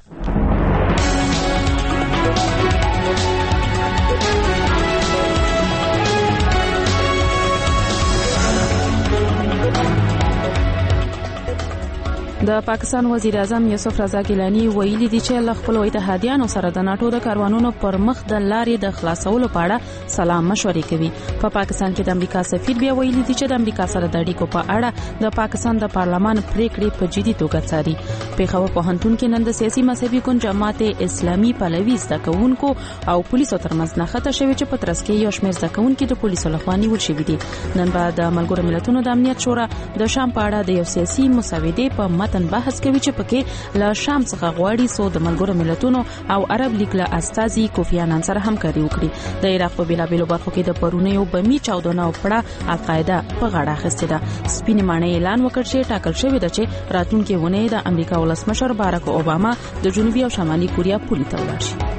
د پاکستان وزیر اعظم یوسف رضا ګیلانی ویلي دي چې له خپل اتحادیانو سره د ناتو د کاروانونو پر مخ د لارې د خلاصولو په اړه سلام مشورې کوي. په پاکستان کې د امریکا سفیر بیا ویلي دي چې د امریکا سره د اړیکو په اړه د پاکستان د پارلمان پریکړې په جدي توګه څاري. پیښور پوهنتون کې نن د سیاسي مذهبي ګوند جماعت اسلامي پلوي زده کوونکو او پولیسو ترمنځ نښته شوې چې په ترڅ کې یو شمېر زده کوونکو د پولیسو لخوا نیول شوي دي. نن بعد د ملګرو ملتونو د امنیت شورا د شام په اړه د یو سیاسي مسودې په متن بحث کوي چې پکې له شام څخه غواړي سو د ملګرو ملتونو او عرب لیگ له استازي کوفی انان سره همکاري وکړي. د عراق په بیلابیلو برخو کې د پرونیو بمی چاودنه او پړه القاعده په غاړه اخیسته ده. سپین معنی اعلان وکړ چې ټاکل شوی ده چې راتلونکي ونه د امریکا ولسمشر باراک اوباما د جنوبي او شمالي کوریا پولي ته ولاړ شي.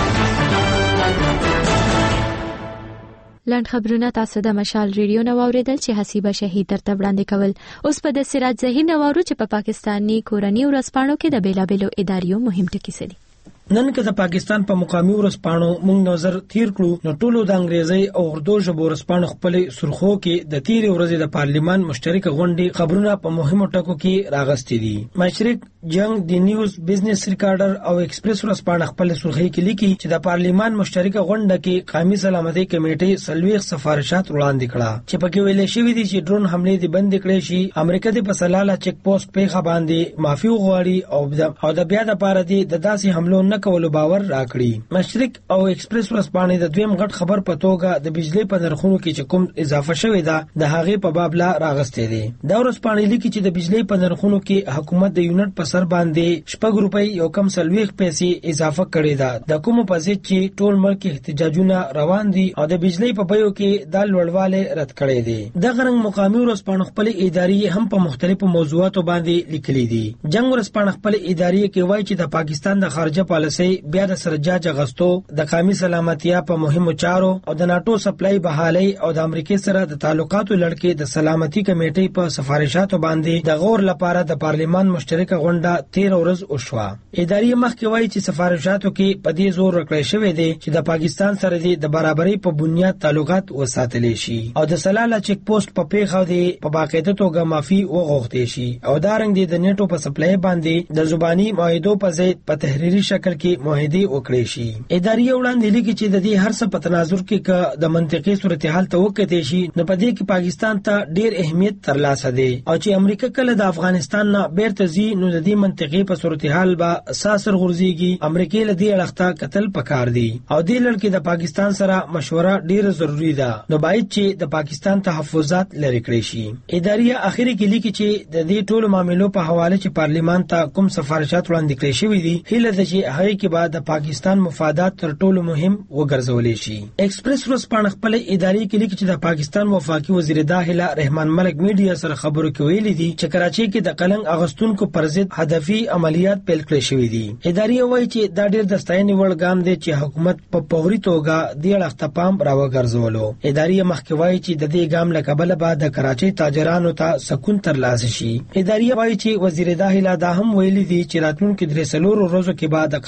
لاند خبرونه تاسو د مشال ریډیو نو اوریدل چې حسیبه شهید درته وړاندې کول. اوس په د سراج ظهیر نو ورو چې په پاکستاني کورنۍ ورځپاڼو کې د بیلابیلو اداریو مهم ټکي سړي. نن که د پاکستان په مقامي ورځپاڼو موږ نظر تیر کړو نو ټولو د انګریزي او اردو ژبو ورځپاڼو خپل سرخو کې د تیرې ورځې د پارلیمان مشترکه غونډې خبرونه په مهمو ټکو کې راغستې دي. مشرق جنگ د نیوز بزنس ریکارډر او ایکسپریس ورځپاڼه خپل سرخي کې لیکي چې د پارلیمان مشترکه غونډه کې قومي سلامتي کمیټې سلويخ سفارشات وړاندې کړه چې پکې ویل شوی دي چې ډرون حمله دې بند کړي شي. امریکا د پسلاله چیک پوسټ په خباندې معافي وغواړي او د بیا د پاره دي د داسې حملو نه کولو باور راکړي. مشرق او ایکسپریس ورځپاڼې د دویم غټ خبر په توګه د بجلی په نرخونو کې چې کوم اضافه شوې ده د هغې په باب لا راغستې دي. دا ورځپاڼې لیکي چې د بجلی په نرخونو کې حکومت د یونټ په سر باندې 6 روپۍ یو کم سلويخ پیسې اضافه کړې ده. د کوم په ضد چې ټول ملک احتجاجونه روان دي او د بجلی په بیو کې د لوړواله رد کړي دي. د غرنګ مقامي ورځپاڼې خپل اداري هم په مختلفو موضوعاتو باندې لیکلي دي. جنگ ورځپاڼې خپل اداري کې وایي چې د پاکستان د خارجه پالیسي بیا د سرجاج غستو د قومي سلامتیا په مهمو چارو او د ناتو سپلای بحالي او د امریکای سره د تعلقاتو لړکې د سلامتي کمیټې په سفارشاتو باندې د غور لپاره د پارلیمان مشترکه غونډه 13 ورځ وشوه. اداري مخکې وایي چې سفارشاتو کې په دې زور ورکړی شوی دی چې د پاکستان سره د برابرۍ په بنیاد تعلقات وساتل شي او د سلاله چیک پوسټ په پیښو دی په باقاعده توګه معافي وغوښتي شي او دا رنګ د نیټو په سپلای باندې د زبانی معاهدو په ځای په تحریری شکل کې معاهده وکړي شي. اداري وړاندې لیکي چې د دې هر څه په تناظر کې د منطقي صورتحال ته وکړي شي نو په دې کې پاکستان ته ډیر اهمیت ترلاسه دی او چې امریکا کله د افغانستان نه بیرته ځي نو د دې منطقي په صورتحال به اساسر غورځيږي. امریکا له دې اړخته قتل پکار دی او دې لړ کې د پاکستان سره مشوره ډیر ضروری ده نو باید چې د پاکستان تحفظات لري کړی شي. اداري اخیری کې لیکي چې د دې ټولو معاملو په حواله چې پارلیمان ته کوم سفارشات وړاندې کړی شوی دي هله د چې هغه کې بعد د پاکستان مفادات تر ټولو مهم وګرځولې شي. ایکسپریس ورځپاڼه خپل اداري کې لیکي چې د پاکستان وفاقي وزیر داخله رحمان ملک میډیا سره خبرو کې ویلي دي چې کراچي کې د قلنګ اغستونکو پر ضد هدفي عملیات پیل کړی شوی دي. اداري وایي چې دا ډیر د ستاینې وړ ګام دی چې حکومت په فوري توګه د اړخ پام راوګرځولو. اداري مخکې وایي چې د دې ګام له کبله بعد د کراچي تاجرانو ته سکون ترلاسه شي. اداري وایي چې وزیر داخله دا هم ویلي دي چې راتلونکي 3 ورځو کې بعد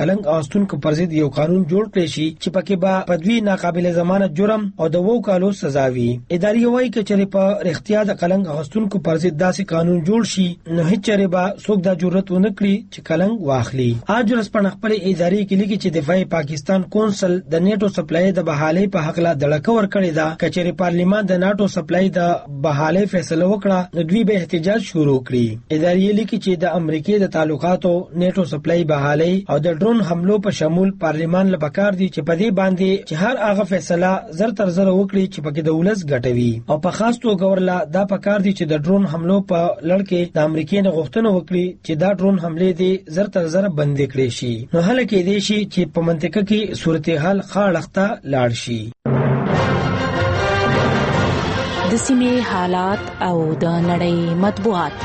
کلنګ اغوستونکو پر ضد یو قانون جوړ کړی شي چې پکې به پدوی ناقابل ضمانت جرم او د 2 کالو سزا وي. اداري وایي چې په اختیار د کلنګ اغوستونکو پر ضد داسې قانون جوړ شي نو هیڅ چره به څوک دا جرأت ونه کړي چې کلنګ واخلي. اج ورځپاڼه خپل اداري کې لیکي چې دفاعي پاکستان کونسل د نیټو سپلای د بحالي په حق لا دړکه ور کړی دا کچېری پارلیمان د ناتو سپلای د بحالي فیصله وکړه نو دوی به احتجاج شروع کړي. اداري لیکي چې د امریکای د تعلقاتو نیټو سپلای بحالي او د ډرون حملو په شمول پارلیمان لپاره دي چې په دې باندې چې هر هغه فیصله زر تر زر وکړي چې پکې د ولس ګټوي او په خاص توګه ورلا دا پکار دي چې د ډرون حملو په لړ کې د امریکای نه غوښتنه وکړي چې دا ډرون حمله دي زر تر زر بندي کړي شي نو هله کې دي شي چې په منطقه کې صورتحال خاړخته لاړ شي. د سیمې حالات او د نړۍ مطبوعات.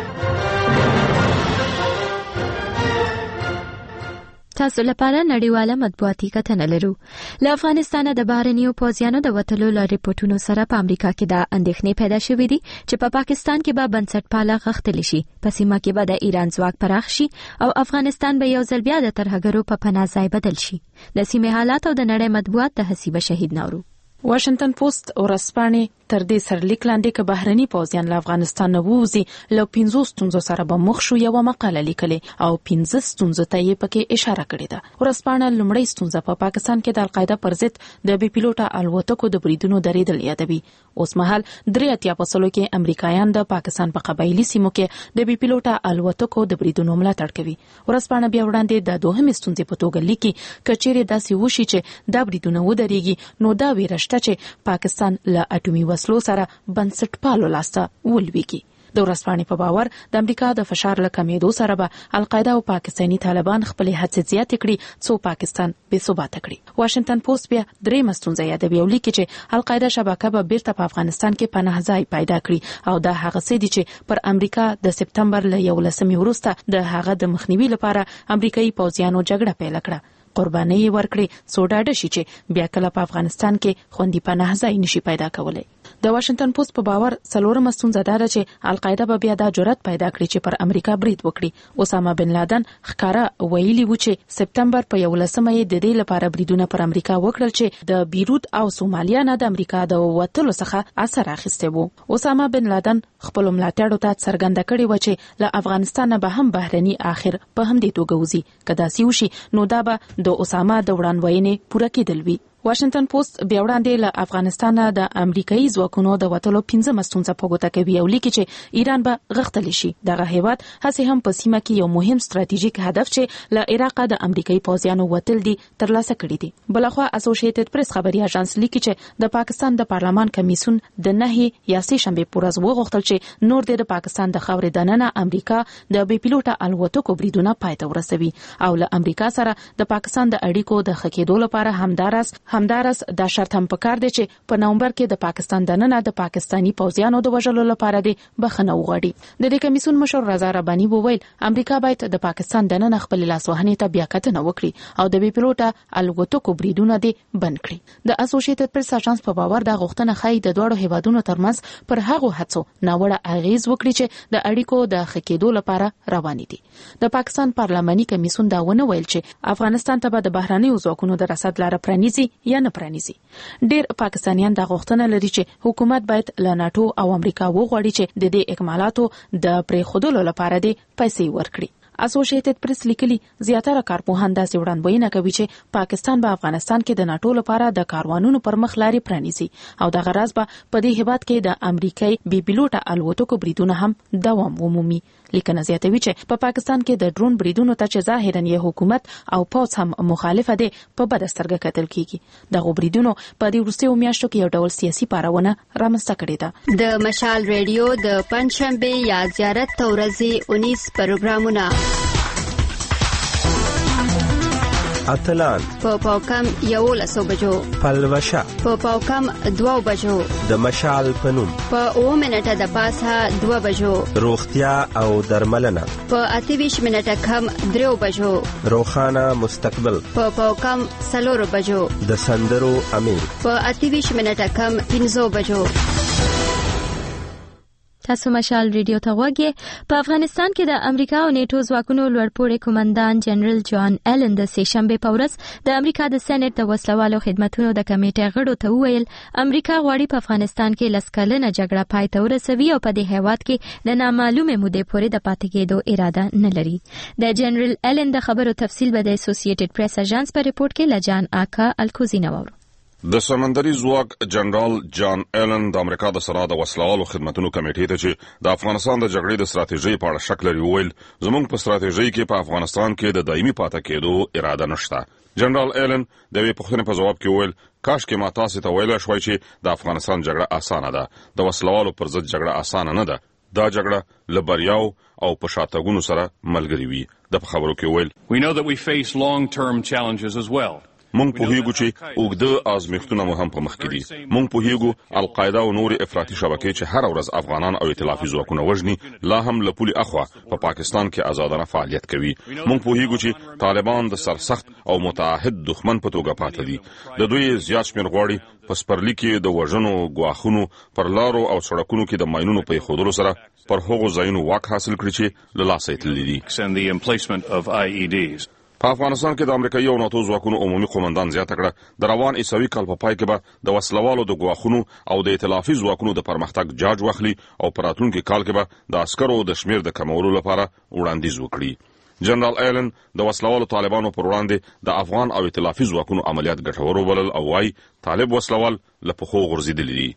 تاسو لپاره نړیواله مطبوعاتي کتنه لرو. له افغانستانه د بهرنیو پوځیانو د وټلو ل ریپورتونو سره په امریکا کې د اندېښنې پیدا شوې دي چې په پاکستان کې به بنسټپاله غښتلي شي، په سیمه کې به د ایران ځواک پراخ شي او افغانستان به یو ځل بیا د ترهګرو په پناه ځای بدل شي. د سیمې حالات او د نړۍ مطبوعات د حسیبه شهید نورو. واشنگټن پوسټ ورځپاڼې تر دې سرلیک لاندې چې بهرني پوځیان له افغانستان نه ووځي له 15 ستونزو سره به مخ شو. یو مقاله لیکلې او 15 ستونزو ته یې پکې اشاره کړې ده. ورځپاڼه لومړی ستونزه په پاکستان کې د القاعده پر ضد د بي پیلوټه الوتکو د بریدونو درېدل یادوي. اوس مهال 83% کې امریکایان د پاکستان په قبایلی سیمو کې د بي پیلوټه الوتکو د بریدونو ملاتړ کوي. ورځپاڼه بیا وړاندې د دوهمې ستونزې په توګه لیکي کچېره داسې وشي چې دا بریدونه ودرېږي نو دا ویرشته چې پاکستان له اټومي وسلو سره بنسټپالو لاسته ولويږي. د ورځپاڼې په باور د امریکا د فشار له کمیدو سره به القاعده او پاکستاني طالبان خپل هڅې زیاتې کړي څو پاکستان بې ثباته کړي. واشنگټن پوسټ بیا درې مستونزه یادوي او لیکي چې القاعده شبکه به بیرته په افغانستان کې پناه ځای پیدا کړي او دا هغه څه دي چې پر امریکا د سپتمبر له 11 وروسته د هغه د مخنیوي لپاره امریکایي پوځیانو جګړه پیل کړه. قرباني ورکړي څو ډاډه شي چې بیا کله په افغانستان کې خوندي پناه ځای نشي پیدا کولای. د واشنگټن پوسټ په باور څلورم ستونزه دا ده چې القاعده به بیا د جرأت پیدا کړي چې پر امریکا برید وکړي. اسامه بن لادن ښکارا ویلي و چې سپتمبر په 11مه د دې لپاره بریدونه پر امریکا وکړل چې د بیروت او سومالیا نه د امریکا د وټلو څخه اثر اخیسته وو. اسامه بن لادن خپل ملاتړو ته څرګنده کړی و چې له افغانستان به هم بهرني اخر په هم دې توګه وځي کدا سیوشي نو دا به د اسامه د وړاندوینې پوره کېدل وی. واشنگټن پوسټ بیا وړاندې له افغانستان د امریکایي ځواکونو د وټلو 15 ستونزه په ګوته کوي او لیکي چې ایران به غښتلی شي. دغه هیواد هڅه هم په سیمه کې یو مهم ستراتیژیک هدف چې له عراق د امریکایي پوځیانو وټل دي ترلاسه کړی دي. بلخوا اسوسییټډ پریس خبري اژانس لیکي چې د پاکستان د پارلمان کمیسیون د 9 یا 3 شنبه پورز وغوښتل چې نور د پاکستان د خاورې دننه امریکا د بي پیلوټه الوتکو بریدونه پای ته ورسوي او له امریکا سره د پاکستان د اړیکو د خکېدو لپاره همدارس دا شرط هم پکار دی چې په نومبر کې د پاکستان دننه د پاکستانی پوځیانو د وژلو لپاره دی بخښنه وغواړي. د دې کمیسیون مشر رضا رباني وویل امریکا باید د پاکستان دننه خپل لاسوهنې ته بیا کتنه وکړي او د بي پیلوټه الوتکو بریدونه دی بند کړي. د اسوسییټډ پریس اژانس په باور دا غوښتنه ښایي د دوه هیوادونو ترمنځ پر هغو هڅو ناوړه اغیز وکړي چې د اړیکو د خکېدو لپاره روان دي. د پاکستان پارلماني کمیسیون دا ونه ویل چې افغانستان ته به د بهرنیو ځواکونو د رسد لاره پرانیزي یا نه پرانیزي. ډیر پاکستانیان دا غوښتنه لري چې حکومت باید له ناتو او امریکا وغواړي چې د دې اکمالاتو د پریښودلو لپاره د پیسې ورکړي. اسوسییټډ پریس لیکلي زیاتره کارپوهان داسې وړاندوینه کوي چې پاکستان به افغانستان کې د ناتو لپاره د کاروانونو پر مخ لارې پرانیزي او د غرض به په دې هیواد کې د امریکای بي پیلوټه الوتکو بریدونه هم دوام ومومي. لیکنه زیاتوي چې په پاکستان کې د ډرون بریدونو ته چې ظاهرا یې حکومت او پوځ هم مخالفه دي په بد سترګه کتل کیږي. د بریدونو په دې وروستیو میاشتو کې یو ډول سیاسي پارونه رامنځته کړې ده. د مشال ریډیو د پنځشنبه یا زیارت تورزي 19 پروګرامونه اتلان په پاوکم 11 بجو، پلوشه په پاوکم 2 بجو، د مشال پنوم په 2 منټه د پاسه 2 بجو، روغتیا او درملنه په 28 منټه کم 3 بجو، روخانه مستقبل په پاوکم 4 بجو، د سندرو امیر په 28 منټه کم 15 بجو. تاسو مشال ریډیو ته غوږی. په افغانستان کې د امریکا او نیټو ځواکونو لوړپوړی کمانډان جنرال جان ایلن د سهشنبه په ورځ د امریکا د سېنات د وسلوالو خدماتو د کمیټې غړو ته وویل امریکا غواړي په افغانستان کې لسکلنه جګړه پای ته ورسوي او په دې هیواد کې د نامعلومه مودې پورې د پاتې کېدو اراده نه لري. د جنرال ایلن د خبرو تفصیل به د اسوسییټډ پریس اژانس په ریپورت کې لجان آکا الکوزی نوورو. د سمندري ځواک جنرال جان ایلن د امریکا د سنا د وسلوالو خدماتو کمیټې ته چې د افغانستان د جګړې د ستراتیژۍ په اړه شک لري ویل زموږ په ستراتیژۍ کې په افغانستان کې د دایمي پاتې کېدو اراده نشته. جنرال ایلن د وی پوښتنې په جواب کې ویل کاش کې ما تاسو ته ویل شوی چې د افغانستان جګړه اسانه ده. د وسلوالو پر ضد جګړه اسانه نه ده. دا جګړه لبریاو او په شاتګونو سره ملګری وي. د خبرو کې ویل We know that we face long-term challenges as well. مونږ پوهیږو چې اوږده آزمېښتونه مو هم په مخ کې دي. مونږ پوهیږو القاعده او نور افراطي شبکې چې هر ورځ افغانان او ائتلافي ځواکونه وژني لا هم له پولي اخوا په پاکستان کې آزادانه فعالیت کوي. مونږ پوهیږو چې طالبان د سرسخت او متعهد دښمن په توګه پاتې دي. د دوی زیات شمېر غواړي په سپرلی کې د وژنو غواخونو پر لارو او سړکونو کې د ماينونو په خودلو سره پر هغو ځایونو واک حاصل کړي چې له لاسه تللي دي. په افغانستان کې د امریکایي او ناتو ځواکونو عمومي قومندان زیاته کړه د روان عیسوي کال په پای کې به د وسلوالو د غواخونو او د ائتلافي ځواکونو د پرمختګ جاج واخلي او په راتلونکي کال کې به د عسکرو د شمیر د کمولو لپاره وړاندیز وکړي. جنرال ایلن د وسلوالو طالبانو پر وړاندې د افغان او ائتلافي ځواکونو عملیات ګټور وبلل او وايي طالب وسلوال له پخو غورځېدلي دي.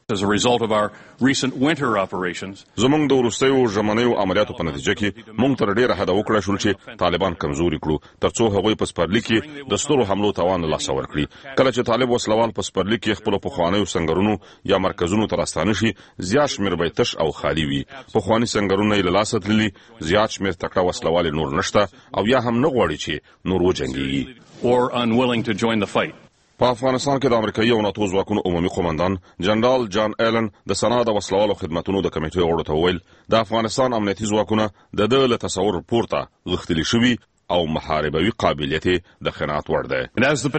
زموږ د وروستیو ژمنیو عملیاتو په نتیجه کې موږ تر ډیره حده وکړای شول چې طالبان کمزوري کړو ترڅو هغوی په سپرلی کې د سترو حملو توان لاسه ورکړي. کله چې طالب وسلوال په سپرلی کې خپل پخوانیو سنگرونو یا مرکزونو ته راستانه شي زیات شمیر به تش او خالی وي. پخوانی سنگرونه یې له لاسه تللي زیات شمیر تکړه وسلوال نور نشته او یا هم نه غواړي چې نور وجنګي. په افغانستان کې د امریکایي او ناتو ځواکونو عمومي قومندان جنرال جان ایلن د سنا د وسلوالو خدماتو د کمیټې غړو ته ویل د افغانستان امنیتي ځواکونه د له تصور پورته غښتلي شوي او محاربوي قابلیت د خناعت وړ ده.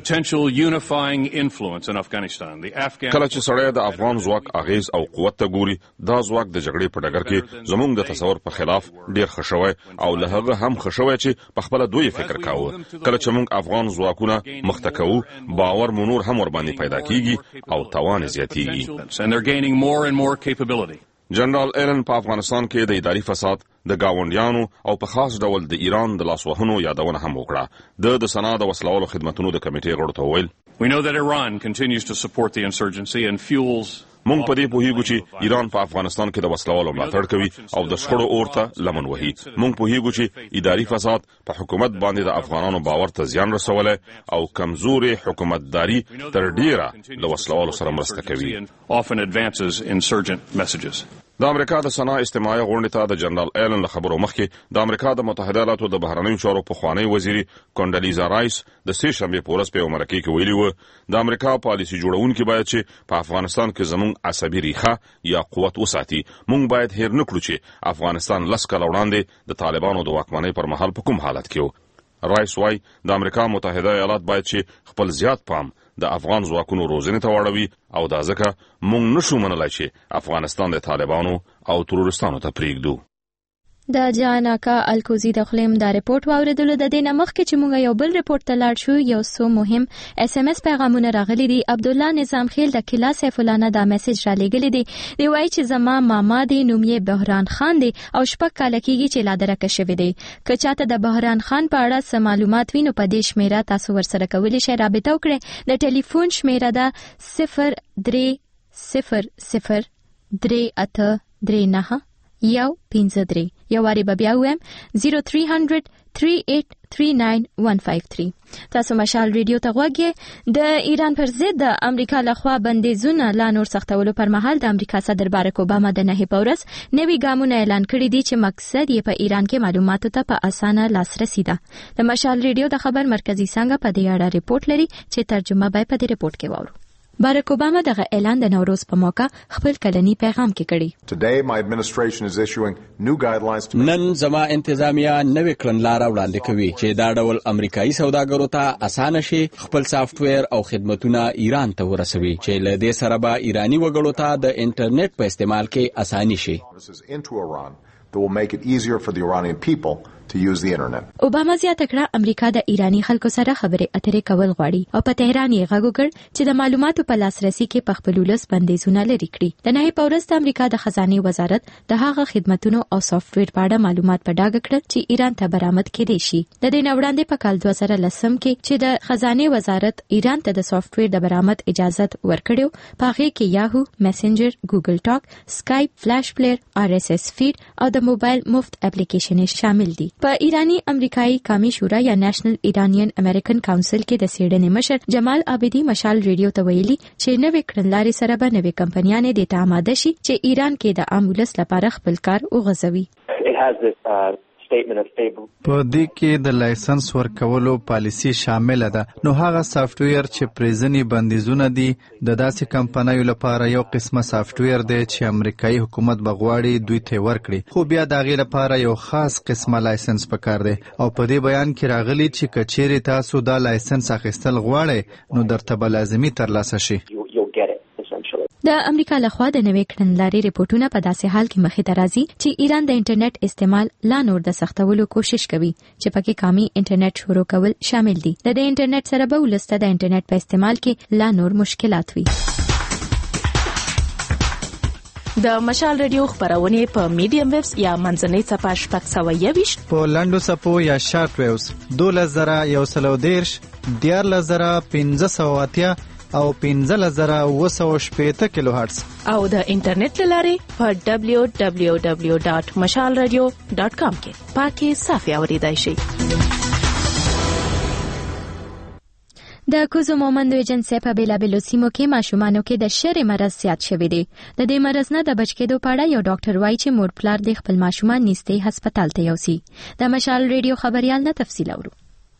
کله چې سړی د افغان ځواک اغیز او قوت ته ګوري دا ځواک د جګړې په ډګر کې زموږ د تصور په خلاف ډیر خښوي او له هغه هم خښوي چې په خپل دوی فکر کاوه. کله چې موږ افغان ځواکونه مختکو باور مونور هم ور باندې پیدا کیږي او توان زیاتیږي. جنرال ایلن په افغانستان کې د اداري فساد د گاونډیانو او په خاص ډول د ایران د لاسوهنو یادونه هم وکړه. د سنا د وسلوالو خدماتو د کمیټې غړو ته ویل مونږ په دې پوهیږو چې ایران په افغانستان کې د وسلوالو ملاتړ کوي او د شخړو اورته لمن وهي. مونږ پوهیږو چې اداري فساد په حکومت باندې د افغانانو باور ته زیان رسولی او کمزوري حکومتداري تر ډیره له وسلوالو سره مرسته کوي. د امریکا د سنا استماعي غونډې ته د جنرال ایلن له خبرو مخکې د امریکا د متحده ایالاتو د بهرنیو چارو پخوانی وزیر کونډلیزا رایس د سه شنبه په ورځ په مرکه کې ویلي و د امریکا پالیسي جوړونکي باید چې په افغانستان کې زموږ عصبي ریښه یا قوت وساتي. موږ باید هیر نه کړو چې افغانستان لس کاله وړاندې د طالبانو د واکمنۍ پر مهال په کوم حالت کې و. رایس وايي د امریکا متحده ایالات باید چې خپل زیات پام د افغان ځواکونو روزنې ته واړوي او دا ځکه موږ نشو منلای چې افغانستان د طالبانو او ترورستانو ته پریږدو. د جاناکا الکوزی د خلیم دا ریپورت واوریدلو د دینه مخکې چې مونږ یو بل ریپورت ته لاړ شو یو څو مهم اس ام اس پیغامونه راغلي دي. عبد الله نظام خیل د کلا سیف الله نه دا میسج را لګلی دی. دی وایي چې زما ماما دی نوم یې بهران خان دی او شپږ کاله کېږي چې لا درکه شوی دی. که چاته د بهران خان په اړه څه معلومات وي نو په دې شمیره تاسو ورسره کولی شئ رابطه وکړئ. د ټلیفون شمیره ده 03003839 یو 53 یو واری بیا ویم 0300 3839 تاسو مشال ریډیو ته غوږی. د ایران پر ضد د امریکا لخوا بندیزونه لا نور سختولو پر مهال د امریکا صدر بارک اوباما د نهي پورس نوي ګامونه اعلان کړی دي چې مقصد یې په ایران کې معلوماتو ته په اسانه لاسرسي ده. د مشال ریډیو د خبر مرکزی څنګه په دې اړه ریپورت لري چې ترجمه به په دې ریپورت کې وورو. بارک اوباما دغه اعلان د نوروز په موقع خپل کلنی پیغام کې کړی. Today my administration is issuing new guidelines to نن زما انتظامیه نوې کړنلاره وړاندې کوي چې دا ډول امریکایي سوداګرو ته اسانه شي خپل سافټویر او خدماتونه ایران ته ورسوي چې له دې سره به ایرانی وګړو ته د انټرنیټ په استعمال کې اساني شي. That will make it easier for the Iranian people to use the internet. اوباما زیاته کړه امریکا د ایرانی خلکو سره خبرې اترې کول غواړي او په تهران یې غږ وکړ چې د معلوماتو په لاسرسي کې په خپل ولس بندیزونه لري کړي. د نهي پورس د امریکا د خزانه وزارت د هغه خدماتو او سافټویر په اړه معلومات په ډاګه کړل چې ایران ته برآمد کړي شي. د دې وړاندې په کال 2010 کې چې د خزانه وزارت ایران ته د سافټویر د برآمد اجازه ورکړو، په هغه کې یاهو، میسنجر، ګوګل ټاک، سکایپ، فلاش پلیئر، RSS فیډ او د موبایل مفت اپلیکیشن شامل دي. په ایرانی امریکایي قومي شورا یا نېشنل ایرانین امریکن کونسل کې د سیډنی مشر جمال عابدی مشال ریډیو ته ویلي چې نوې کړنلارې سره به نوې کمپنیانې د تاماده شي چې ایران کې د عام ولس لپاره خپل کار وغځوي. په دې کې د لایسنس ورکولو پالیسی شامل ده. نو هغه سافټویر چې پریزنی بندیزونه دي د داسې کمپنیو لپاره یو قسمه سافټویر دی چې امریکایي حکومت بغواړي دوی ته ورکړي، خو بیا د هغې لپاره یو خاص قسمه لایسنس پکار دی. او په دې بیان کې راغلی چې کچېرې تاسو دا لایسنس اخیستل غواړئ نو درته به لازمي ترلاسه شي. د امریکا لخوا د نوې کړنلارې ریپورتونه په داسې حال کې مخې ته راځي چې ایران د انټرنیټ استعمال لا نور د سختولو کوشش کوي چې پکې کامي انټرنیټ شروع کول شامل دي. د انټرنیټ سره به ولسته د انټرنیټ په استعمال کې لا نور مشکلات وي. د مشال ریډیو خبرونه په میډیم ویوز یا منځنۍ صفحه شپږ سوه یویشت، په لنډو صفحو یا شارټ ویوز 12130، 14580 او 15780 کیلو هرتز، او د انټرنیټ لارې په www.mashalradio.com کې پاکي صافي اوریدای شي. د کوزو مومندو ایجنسی په بیلابیلو سیمو کې ماشومانو کې د شری مرض زیات شوی دی. د دې مرض نه د بچ کېدو په اړه یو ډاکټر وایي چې مور پلار د خپل ماشومان نږدې هسپتال ته یوسي. د مشال ریډیو خبريال نه تفصیل اورو.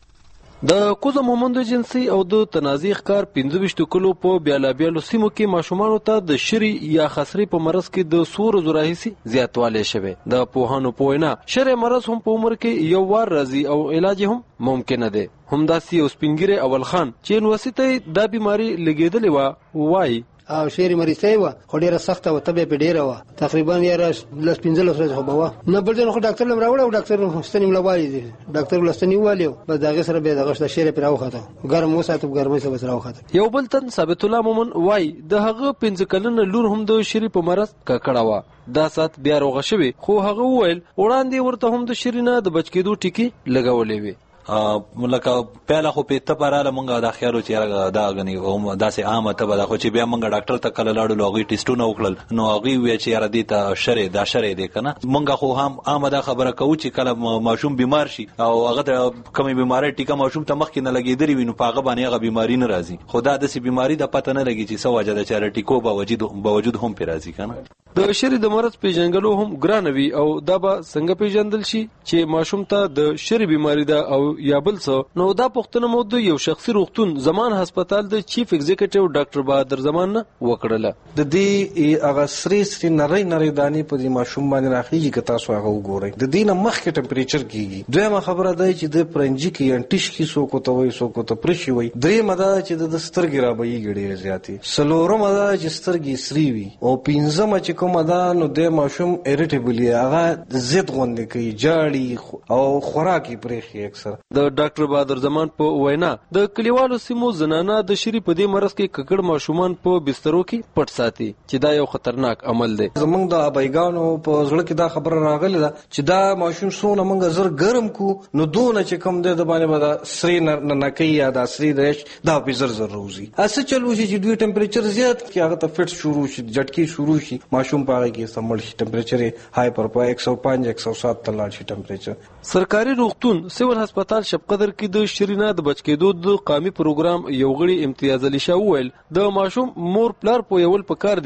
د کوزو مومندو ایجنسی او د تنازع ښکار 25 کلو په بیلابیلو سیمو کې ماشومانو ته د شری یا خسري په مرض کې د سور زراحسي زیاتوالی شوی. د پوهانو په وینا شری مرض هم په عمر کې یو وار راځي او علاج هم ممکن ده. همداسې یو سپینګیره اول خان چې نوسیته دا بیماری لګیدلې و وای او شری مریضه و خو ډیره سخته و تبه په ډیره و تقریبا یې راش لس 15 ورځې خو بوا نه بل ځای خو ډاکټر لم راوړ او ډاکټر مستنی ملوالي دي ډاکټر لستنی والو بس داغه سره به دغه شری پر راوخته ګرم وساته ګرمۍ سره راوخته. یو بل تن ثابت الله مومن وای د هغه 15 کلن لور هم د شری په مرض ککړه و. دا سات بیا روغه شوی خو هغه وویل وړاندې ورته هم د شرینه د بچ کېدو ټکی لګولې وي. ملکه پهلا خو په تپاراله مونږه د خیالو چې دا غني او داسې عامه ته بل خو چې بیا مونږه ډاکټر ته کله لاړو لوغي ټیسټونه وکړل نو هغه وی چې یاره دي ته شری دی کنه مونږه خو هم عامه دا خبره کوو چې کله ماشوم بیمار شي او هغه کومي بیماری ټیکا ماشوم ته مخکې نه لګیدري وي نو پاغه باندې هغه بیماری نه راځي. خدا د سي بیماری د پته نه لګي چې څه وجه ده چې ټیکو باوجود هم پیرازي کنه. د شری د مرض پیژنګلو هم ګرانوي او دا به څنګه پیژندل شي چې ماشوم ته د شری بیماری ده او یا بل څه. نو دا پوښتنه مو د یو شخصي روغتون زمان هسپتال د چیف ایگزیکټیو ډاکټر بهادر زمان نه وکړله. د دې هغه سری نری دانی په دې ماشوم باندې راخیږي که تاسو هغه وګورئ د دې نه مخکې ټمپریچر کیږي. دویمه خبره ده چې د پرنجي کې انټیش کی سو کو ته وای سو کو ته پرشي وای. درېمه ده چې د سترګې رابېږي ډېر زیاتې. سلورمه ده چې سترګې سری وي او پنځمه چې کومه ده نو د ماشوم اریټیبلی هغه ضد غونډه کوي جاړي او خوراکي پرېخي اکثر. د ډاکټر بهادر زمان په وینا د کلیوالو سیمو زنانه د شری په دې مرض کې ککړ ماشومان په بسترو کې پټ ساتي چې دا یو خطرناک عمل دی. زمونږ د ابایګانو په زړه کې دا خبره راغله ده چې دا ماشوم سونه مونږ زر ګرم کو نو دونه چې کوم دی د باندې به سری نه کوي یا د سری ریش دا په زر روزي اسه چلو چې دوی ټمپریچر زیات کې هغه ته فټ شروع شي جټکی شروع شي ماشوم په هغه کې سمړ شي ټمپریچر هایپر په 105 107 ته لاړ شي ټمپریچر. سرکاري روغتون سیول هسپتال شپقدر کې د شرینا د بچ کېدو د قومي پروګرام یو غړي امتیاز علي شاه وویل د ماشوم مور پلار په یول پکار دی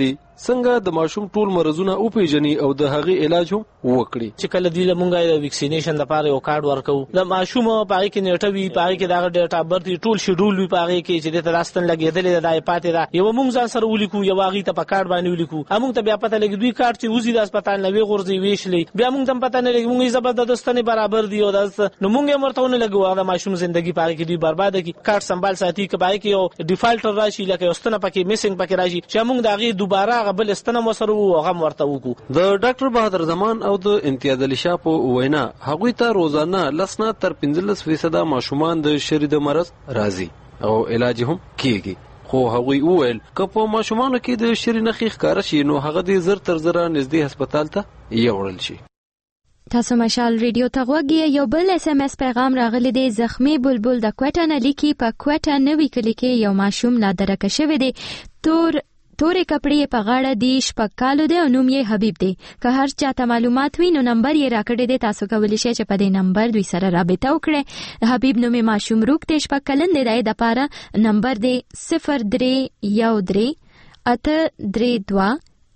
څنګه د ماشوم ټول مرزونه او پیژني او د هغې علاج هم وکړي. چې کله دوی لمونږه د ویکسینیشن لپاره یو کارت ورکو د ماشوم پاره کې نیټه وی پاره کې دا ډیټا برت ټول شیډول وی پاره کې چې د تراستن لګیدلې د پاتې دا یو مونږ ځان سره ولیکو یو هغه ته په کارت باندې ولیکو موږ ته بیا پته لګي دوی کارت چې وزي د هسپتال نوې غورځي ویشلې بیا موږ ته پته نه لګي موږ زبردستنه برابر دی او داس نو موږ مرتهونه لګو دا ماشوم ژوندۍ پاره کې دی برباد کی کارت سنبال ساتي کبای کې یو ډیفالټ راشي لکه واستنه پکې میسنګ پکې راشي چې موږ دا غي دوباره غبل استنه مسرو او غم ورته وکړو. د ډاکټر بهادر زمان او د امتیاز علي شاه په وینا هغوی ته روزانه لسنه تر 15% ماشومان د شری د مرض راځي او علاج هم کیږي. خو هغوی وویل که په ماشومانو کې د شری نښې ښکاره شي نو هغه د زر تر زره نږدې هسپتال ته یوړل شي. تاسو مشال ریډیو ته غوږی یو بل اس ام اس پیغام راغلی دی. زخمی بلبل د کوټه نه لیکي په کوټه نوې کلی کې یو ماشوم نادرکه شوی دی. تورې کپړې په غاړه دی، شپږ کالو دی او نوم یې حبیب دی. که هر چاته معلومات وي نو نمبر یې راکړی دی. تاسو کولی شئ چې په دې نمبر دوی سره رابطه وکړئ. حبیب نومې ماشوم روک دی، شپږ کلن دی. د پاره نمبر دی 0313 832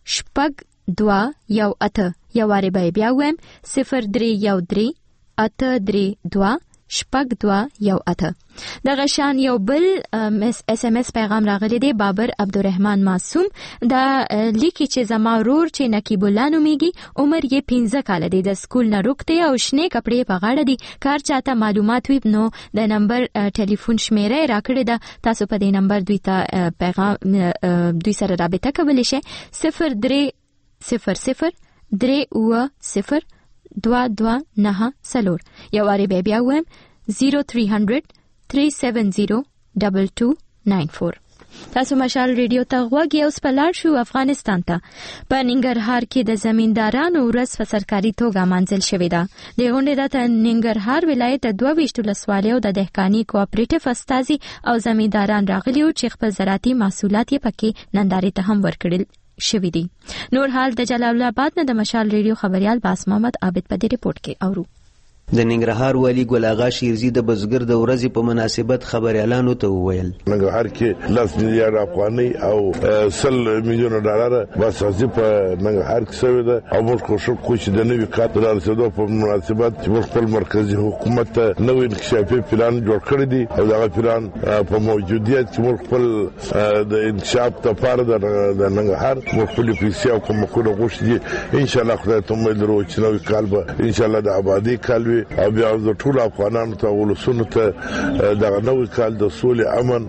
622 یو واره بیا ویم 0313 832 622 دغه شان یو بل اس ام اس پیغام راغلی دی. بابر عبدالرحمن معصوم دا لیکي چې زما ورور چې نقیب الله نومیږي عمر یې 15 کال دی، د سکول نه روک دی او شنه کپړې په غاړه دي. کار چاته معلومات وي نو د نمبر ټلیفون شمیره راکړی ده. تاسو په دې نمبر دوی ته پیغام دوی سره رابطه کولی شئ 0300 3 229 سلور یو واره بیا ویم 0300 370 2294. تاسو مشال ریډیو ته غوږی اوس په لاړ شو افغانستان ته. په ننګرهار کې د زمیندارانو ورځ په سرکاري توګه مانځل شوې ده. د غونډې د ننګرهار ولایت 22 ولسوالیو د دهقاني کوآپریټیو استازي او زمینداران راغلي چې خپل زراعتي محصولات یې پکې نندارې ته هم ورکړل شوی دی. نور حال د جلال آباد نه د مشال ریډیو خبريال باس محمد عابد په دې رپورت کې اورو. د ننګرهار والی ګل اغا شیرزی د بزګر د ورځې په مناسبت خبريالانو ته وویل ننګرهار کې 10 میلیارډ افغانۍ او 100 میلیون ډالر باسازي په ننګرهار کې شوی ده او موږ کوشش کوو چې د نوي کال د رسیدو په مناسبت چې خپل مرکزی حکومت نوې انکشافي پلان جوړ کړی دی او دا پلان په موجودیت کې موږ خپل د انکشاف لپاره د ننګرهار خپل پیسې او کومکونه غوښتي ان شاء الله خدای ته امید لرو چې نوې کال به ان شاء الله د آبادی کال او بیا د ټول افغانانو ته ولسونو ته د نوې کال د سولې امن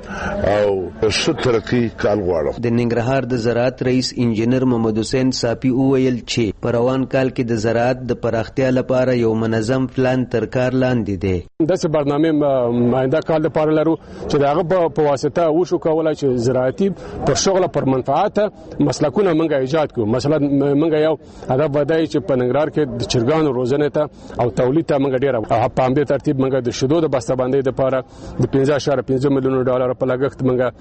او ښه ترقی کال غواړم. د ننګرهار د زراعت رئیس انجنیر محمد حسین صافي وویل چې په روان کال کې د زراعت د پراختیا لپاره یو منظم پلان تر کار لاندې دی. داسې برنامه آینده کال لپاره لرو چې دغه په واسطه وشو کولای چې زراعتي پر شغل پر منفعت مسلکونه منګه ایجاد کړو. مثلا منګه یو هدف ودای چې په ننګرهار کې د چرګانو روزنه ته او تولید منګه ډیره په همدې ترتیب منګه د شیدو د بسته‌بندۍ لپاره د 15.5 میلیون ډالر په لګښت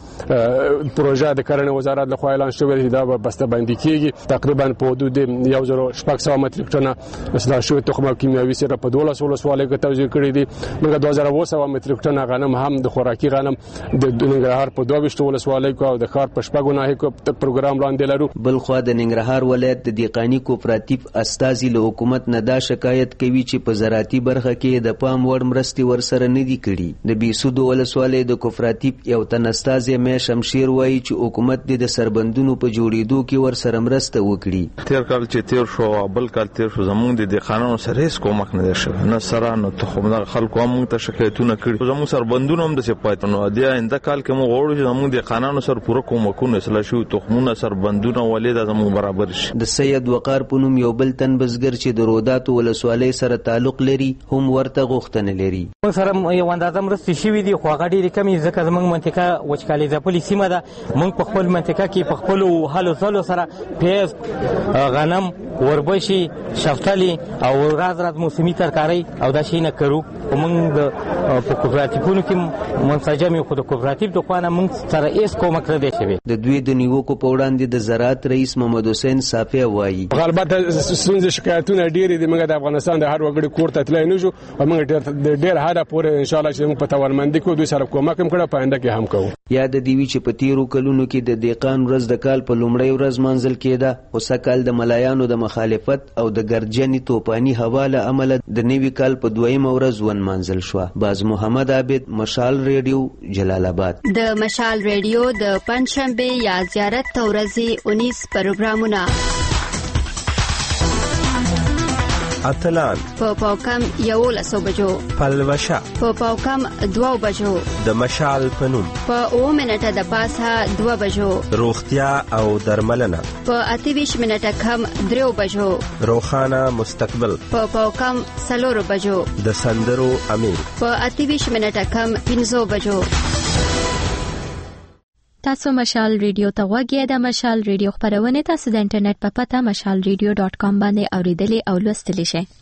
منګه پروژه د کرنې وزارت لخوا اعلان شوې ده. دا بسته‌بندي کیږي تقریبا په حدود 1600 متریک ټنه اصلاح شوی تخم کیمیاوي سره په 12 ولسوالیو کې توزیع کړي دي. منګه 2200 متریک ټنه غنم هم د خوراکي غنم د ننګرهار په 22 ولسوالیو کې او د ښار په شپږو ناحیو پروګرام لاندې لرو. بل خو د ننګرهار ولایت د دهقاني کوآپریټیو استازي له حکومت نه دا شکایت کوي چې په زراعتي برخه کې د پام وړ مرستې ورسره نه دي کړي. د بیسود ولسوالۍ د کوآپریټیو یو تن استازي مې شمشیر وایي چې حکومت د سربندونو په جوړېدو کې ورسره مرسته وکړي. تیر کال چې تیر شو بل کال تیر شو زموږ د دهقانانو سره هیڅ کومک نه شوی نه سره نو تخمدار خلکو هم ته شکایتونه کړي. زموږ سربندونو هم د سپایتونو د آینده کال کې موږ غواړو چې زموږ دهقانانو سره پوره کومکونه اصلاح شي تخمونه سربندونه ولې د زموږ برابر شي. د سید وقار په نوم یو بل تن بزګر چې د روداتو ولسوالۍ سره تعلق لري هم ورته غوښتنه لري. موږ سره یو اندازه مرستې شوي دي خو هغه ډېرې کمې ځکه زموږ منطقه وچکالي ځپلې سیمه ده. موږ په خپل منطقه کې په خپلو هلو ځلو سره پیاز غنم وربشي شفتالي او راز موسمي ترکارۍ او دا شی نه کرو. موږ په کوآپریټیوونو کې منسجم یو خو د کوآپریټیو د خوا نه موږ سره هیڅ کومک نه دی شوی. د دوی د نیوکو په وړاندې د زراعت رئیس محمد حسین صافي وایي غالبا ستونزې شکایتونه ډېرې دي. موږ د افغانستان د هر وګړي کور ته راتلای نه شو موږ ډېر هاده پورې ان شاء الله چې موږ په توانمندي کو دوی سره کومک هم کړه پاینده کې هم کوو. یاد دی وی چې په تیرو کلونو کې د دیقان ورځ د کال په لومړۍ ورځ منځل کېده او سکهال د ملایانو د مخالفت او د ګرجنې توپاني حواله عمل د نوي کال په دویمه ورځ ون منځل شو. باز محمد عابد، مشال ریډیو، جلال آباد. د مشال ریډیو د پنځشنبه یا زیارت ورځې 19 پروګرامونه اتلان په پاوکم 11 بجو، پلوشه په پاوکم 2 بجو، د مشال پنوم په 9 منټه د پاسه 2 بجو، روغتیا او درملنه په 28 منټه کم 3 بجو، روخانه مستقبل په پاوکم 4 بجو، د سندرو امیر په 28 منټه کم 15 بجو. تاسو مشال ریډیو ته غوږی د مشال ریډیو خبرونه تاسو د انټرنیټ په پته mashalradio.com باندې اوریدلې او لوستلې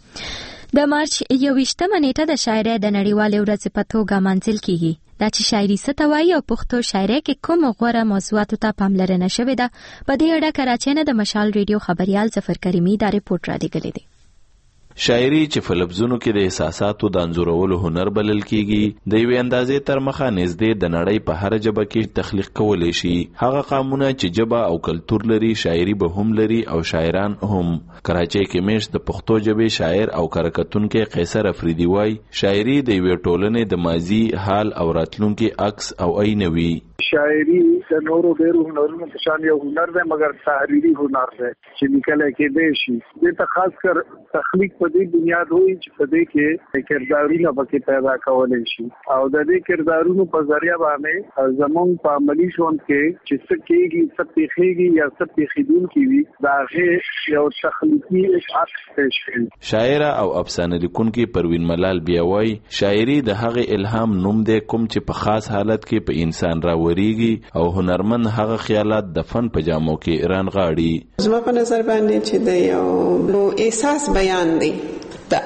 شئ. د مارچ 21مه نیټه د شاعرۍ د نړیوالې ورځې په توګه منځل کیږي. دا چې شاعري څه ته وایي او پښتو شاعرۍ کې کوم غوره موضوعاتو ته پاملرنه شوې ده، په دې اړه کراچۍ نه د مشال ریډیو خبريال ظفر کریمي دا ریپورت را لېږلی دی. شاعري چې په لفظونو کې د احساساتو د انځورولو هنر بلل کیږي، د یوې اندازې تر مخه نږدې د نړۍ په هر ژبه کې تخلیق کولی شي. هغه قامونه چې ژبه او کلتور لري شاعري به هم لري او شاعران هم. کراچۍ کې میشت د پښتو ژبې شاعر او کارکتونکي قیصر افریدي وای شاعري د یوې ټولنې د ماضي، حال او راتلونکي عکس او عین وي. شاعري د نورو ډېرو هنرونو په شان یو هنر دی، مګر تحریري هنر دی چې لیکل کېدای شي. دې ته خاص کر تخلیق په دې بنیاد وي چې په دې کې کردارونه پکې پیدا کولای شي او د دې کردارونو په ذریعہ باندې زموږ په عملی ژوند کې چې څه کېږي، څه پیښیږي یا څه پیښیدونکي وي، دا هغه یو تخلیقي عکس پیش کوي. شاعر او افسانه لیکونکي پروین ملال بیا وایي شاعري د هغه الهام نوم دی کوم چې په خاص حالت کې په انسان راوریږي او هنرمند هغه خیالات د فن په جامو کې رانغاړي. زما په نظر باندې چې د یو احساس بیان دی، د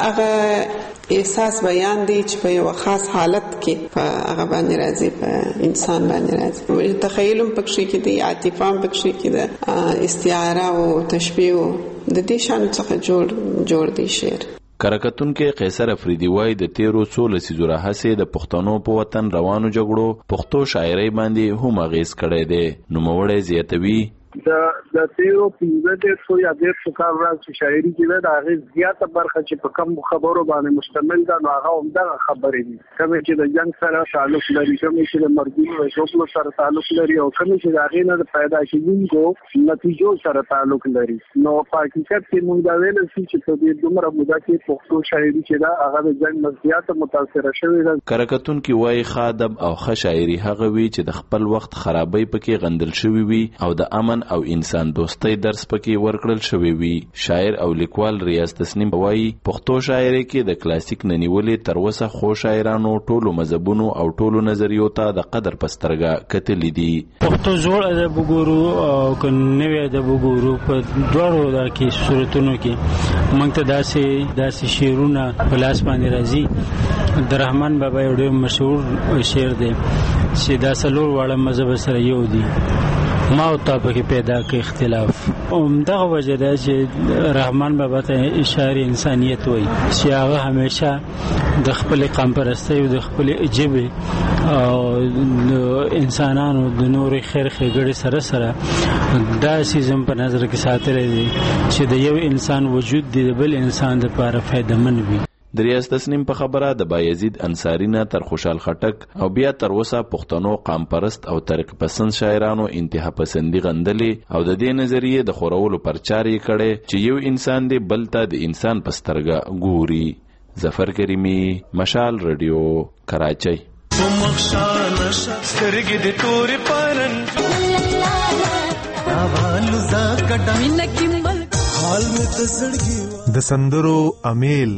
هغه احساس بیان دی چې په یو خاص حالت کې په هغه باندې راځي، په انسان باندې راځي. تخیل هم پکې کې دی، عاطفه هم پکې کې ده، استعاره او تشبیه د دې شان څخه جوړ دی شعر. کارکتونکي قیصر افریدي وای د تیرو 16 لسیزو راهیسې د پښتنو په وطن روانو جګړو پښتو شاعرۍ باندې هم اغیز کړی دی. نوموړی زیاتوي د تیرو 15 یا 10 کال راځي شاعري کې دا هغه زیاته برخه چې په کوم خبرو باندې مشتمل ده، نو هغه هم دغه خبرې دي، کوم چې د جنگ سره تعلق لري، کوم چې د مرګونو او شوکلو سره تعلق لري، او کوم چې د هغه نه پیدا کېدونکو نتیجو سره تعلق لري. نو په حقیقت کې موږ دا ویل چې په دې دومره موده کې پښتو شاعري چې دا هغه د جنگ مزيات متاثر شوې ده. کارکتونکي وای خادم او ښه شاعري هغه وی چې د خپل وخت خرابۍ پکې غندل شوی وي او د امن او انسان دوستۍ درس پکې ورکړل شوی وي. شاعر او لیکوال ریاض تسنیم وایي پښتو شاعري کې د کلاسیک ننیولې تر اوسه خو شاعرانو ټولو مذهبونو او ټولو نظریو ته د قدر پسترګه کتلې دي. پښتو زوړ ادب وګورو او نوې ادب وګورو، په دوړو دا کې صورتونو کې موږ ته داسې شعرونه په لاس باندې راځي. د رحمان بابا یو ډېر مشهور شعر دی چې دا څلور واړه مذهب سره یو دي، ما او تا پکې پیدا کې اختلاف. دغه وجه ده چې رحمان بابا ته اشاره انسانیت وایي چې هغه همیشه د خپل قوم پرستی او د خپل ژبې او انسانانو د نور خیر ښېګړې سره دا سیزم په نظر کې ساتلی دی چې د یو انسان وجود دی د بل انسان لپاره فایدهمند وي. د ریاض تسنیم په خبره د بایزید انصاری نه تر خوشحال خټک او بیا تر اوسه پښتنو قام پرست او طریق پسند شاعرانو انتها پسندي غندلې او د دې نظریه د خورولو پرچار یې کړي چې یو انسان دی بل ته د انسان پسترګه ګوري. ظفر کریمی، مشال ریډیو، کراچۍ. د سندرو امیل.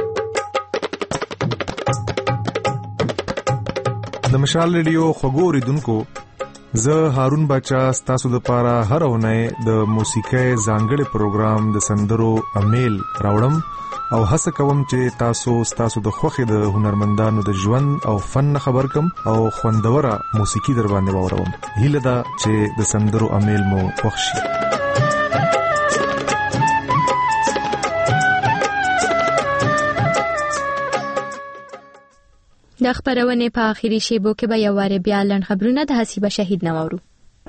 د مشال ریډیو خوږو اوریدونکو، زه هارون باچا ستاسو لپاره هر اونۍ د موسیقۍ ځانګړي پروګرام د سندرو امیل راوړم او هڅه کوم چې تاسو د خوښې د هنرمندانو د ژوند او فن خبر کم او خوندوره موسیقي در باندې واوروم. هیله ده چې د سندرو امیل مو خوښ شي. د خبرونې په آخري شیبو کې به یو واره بیا لنډ خبرونه د حسیبه شهید نه واورو.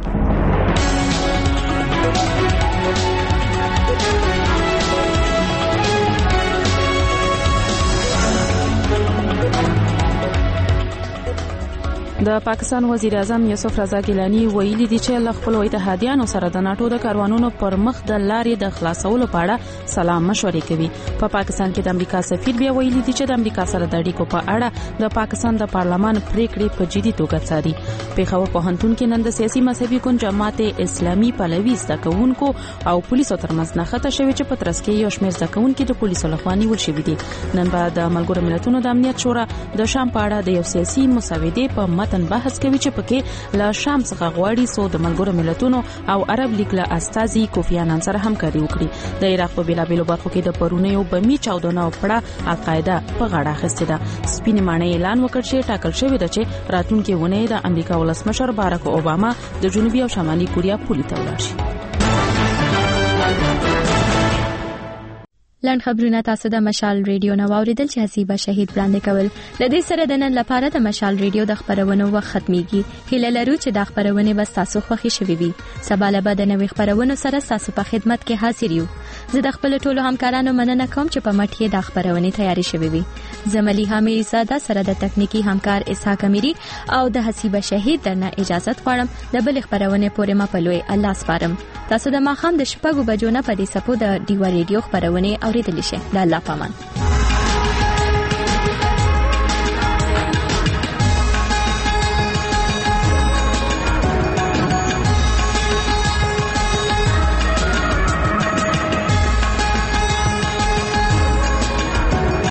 د پاکستان وزیر اعظم یوسف رضا ګیلانی ویلي دي چې له خپل اتحادیانو سره د ناتو د کاروانونو پر مخ د لارې د خلاصولو په اړه سلام مشورې کوي. په پاکستان کې د امریکا سفیر بیا ویلي دي چې د امریکا سره د اړیکو په اړه د پاکستان د پارلمان پریکړې په جدي توګه څاري. پیښور پوهنتون کې نن د سیاسي مذهبي ګوند جماعت اسلامي پلوي زده کوونکو او پولیسو ترمنځ نښته شوې چې په ترڅ کې یو شمېر زده کوونکي د پولیسو لخوا نیول شوي دي. نن به د ملګرو ملتونو د امنیت شورا د شام په اړه د یو سیاسي مسودې په متن بحث کوي چې پکې له شام څخه غواړي سو د ملګرو ملتونو او عرب لیگ له استازي کوفی انان سره همکاري وکړي. د عراق په بیلابیلو برخو کې د پرونیو بمی چاودنه او پړه القاعده په غاړه اخیسته ده. سپینې ماڼۍ اعلان وکړ چې ټاکل شوی ده چې راتلونکي ونه د امریکا ولسمشر باراک اوباما د جنوبي او شمالي کوریا پولي ته ولاړ شي. لاند خبرونه تاسو د مشال ریډیو نو اوریدل چې حسیبه شهید وړاندې کول. د دې سره د نن لپاره د مشال ریډیو د خبرونو وخت ختميږي. هیله لرو چې د خبرونه به تاسو خوښی شوي وي. سبا له بعد نوې خبرونو سره تاسو په خدمت کې حاضر یو. زه د خپل ټولو همکارانو مننه کوم چې په مټ د خبرونه تیاری شوي وي. زملي حمید زاده سره د تکنیکی همکار اسحاق امیری او د حسیبه شهید درنه اجازه غواړم. د بل خبرونه پورې ما پلوي الله سپارم. تاسو د ماخام د شپږو بجو نه په دې سپو د ډیوا ریډیو خبرونه اوریدلی شئ. د الله پامان.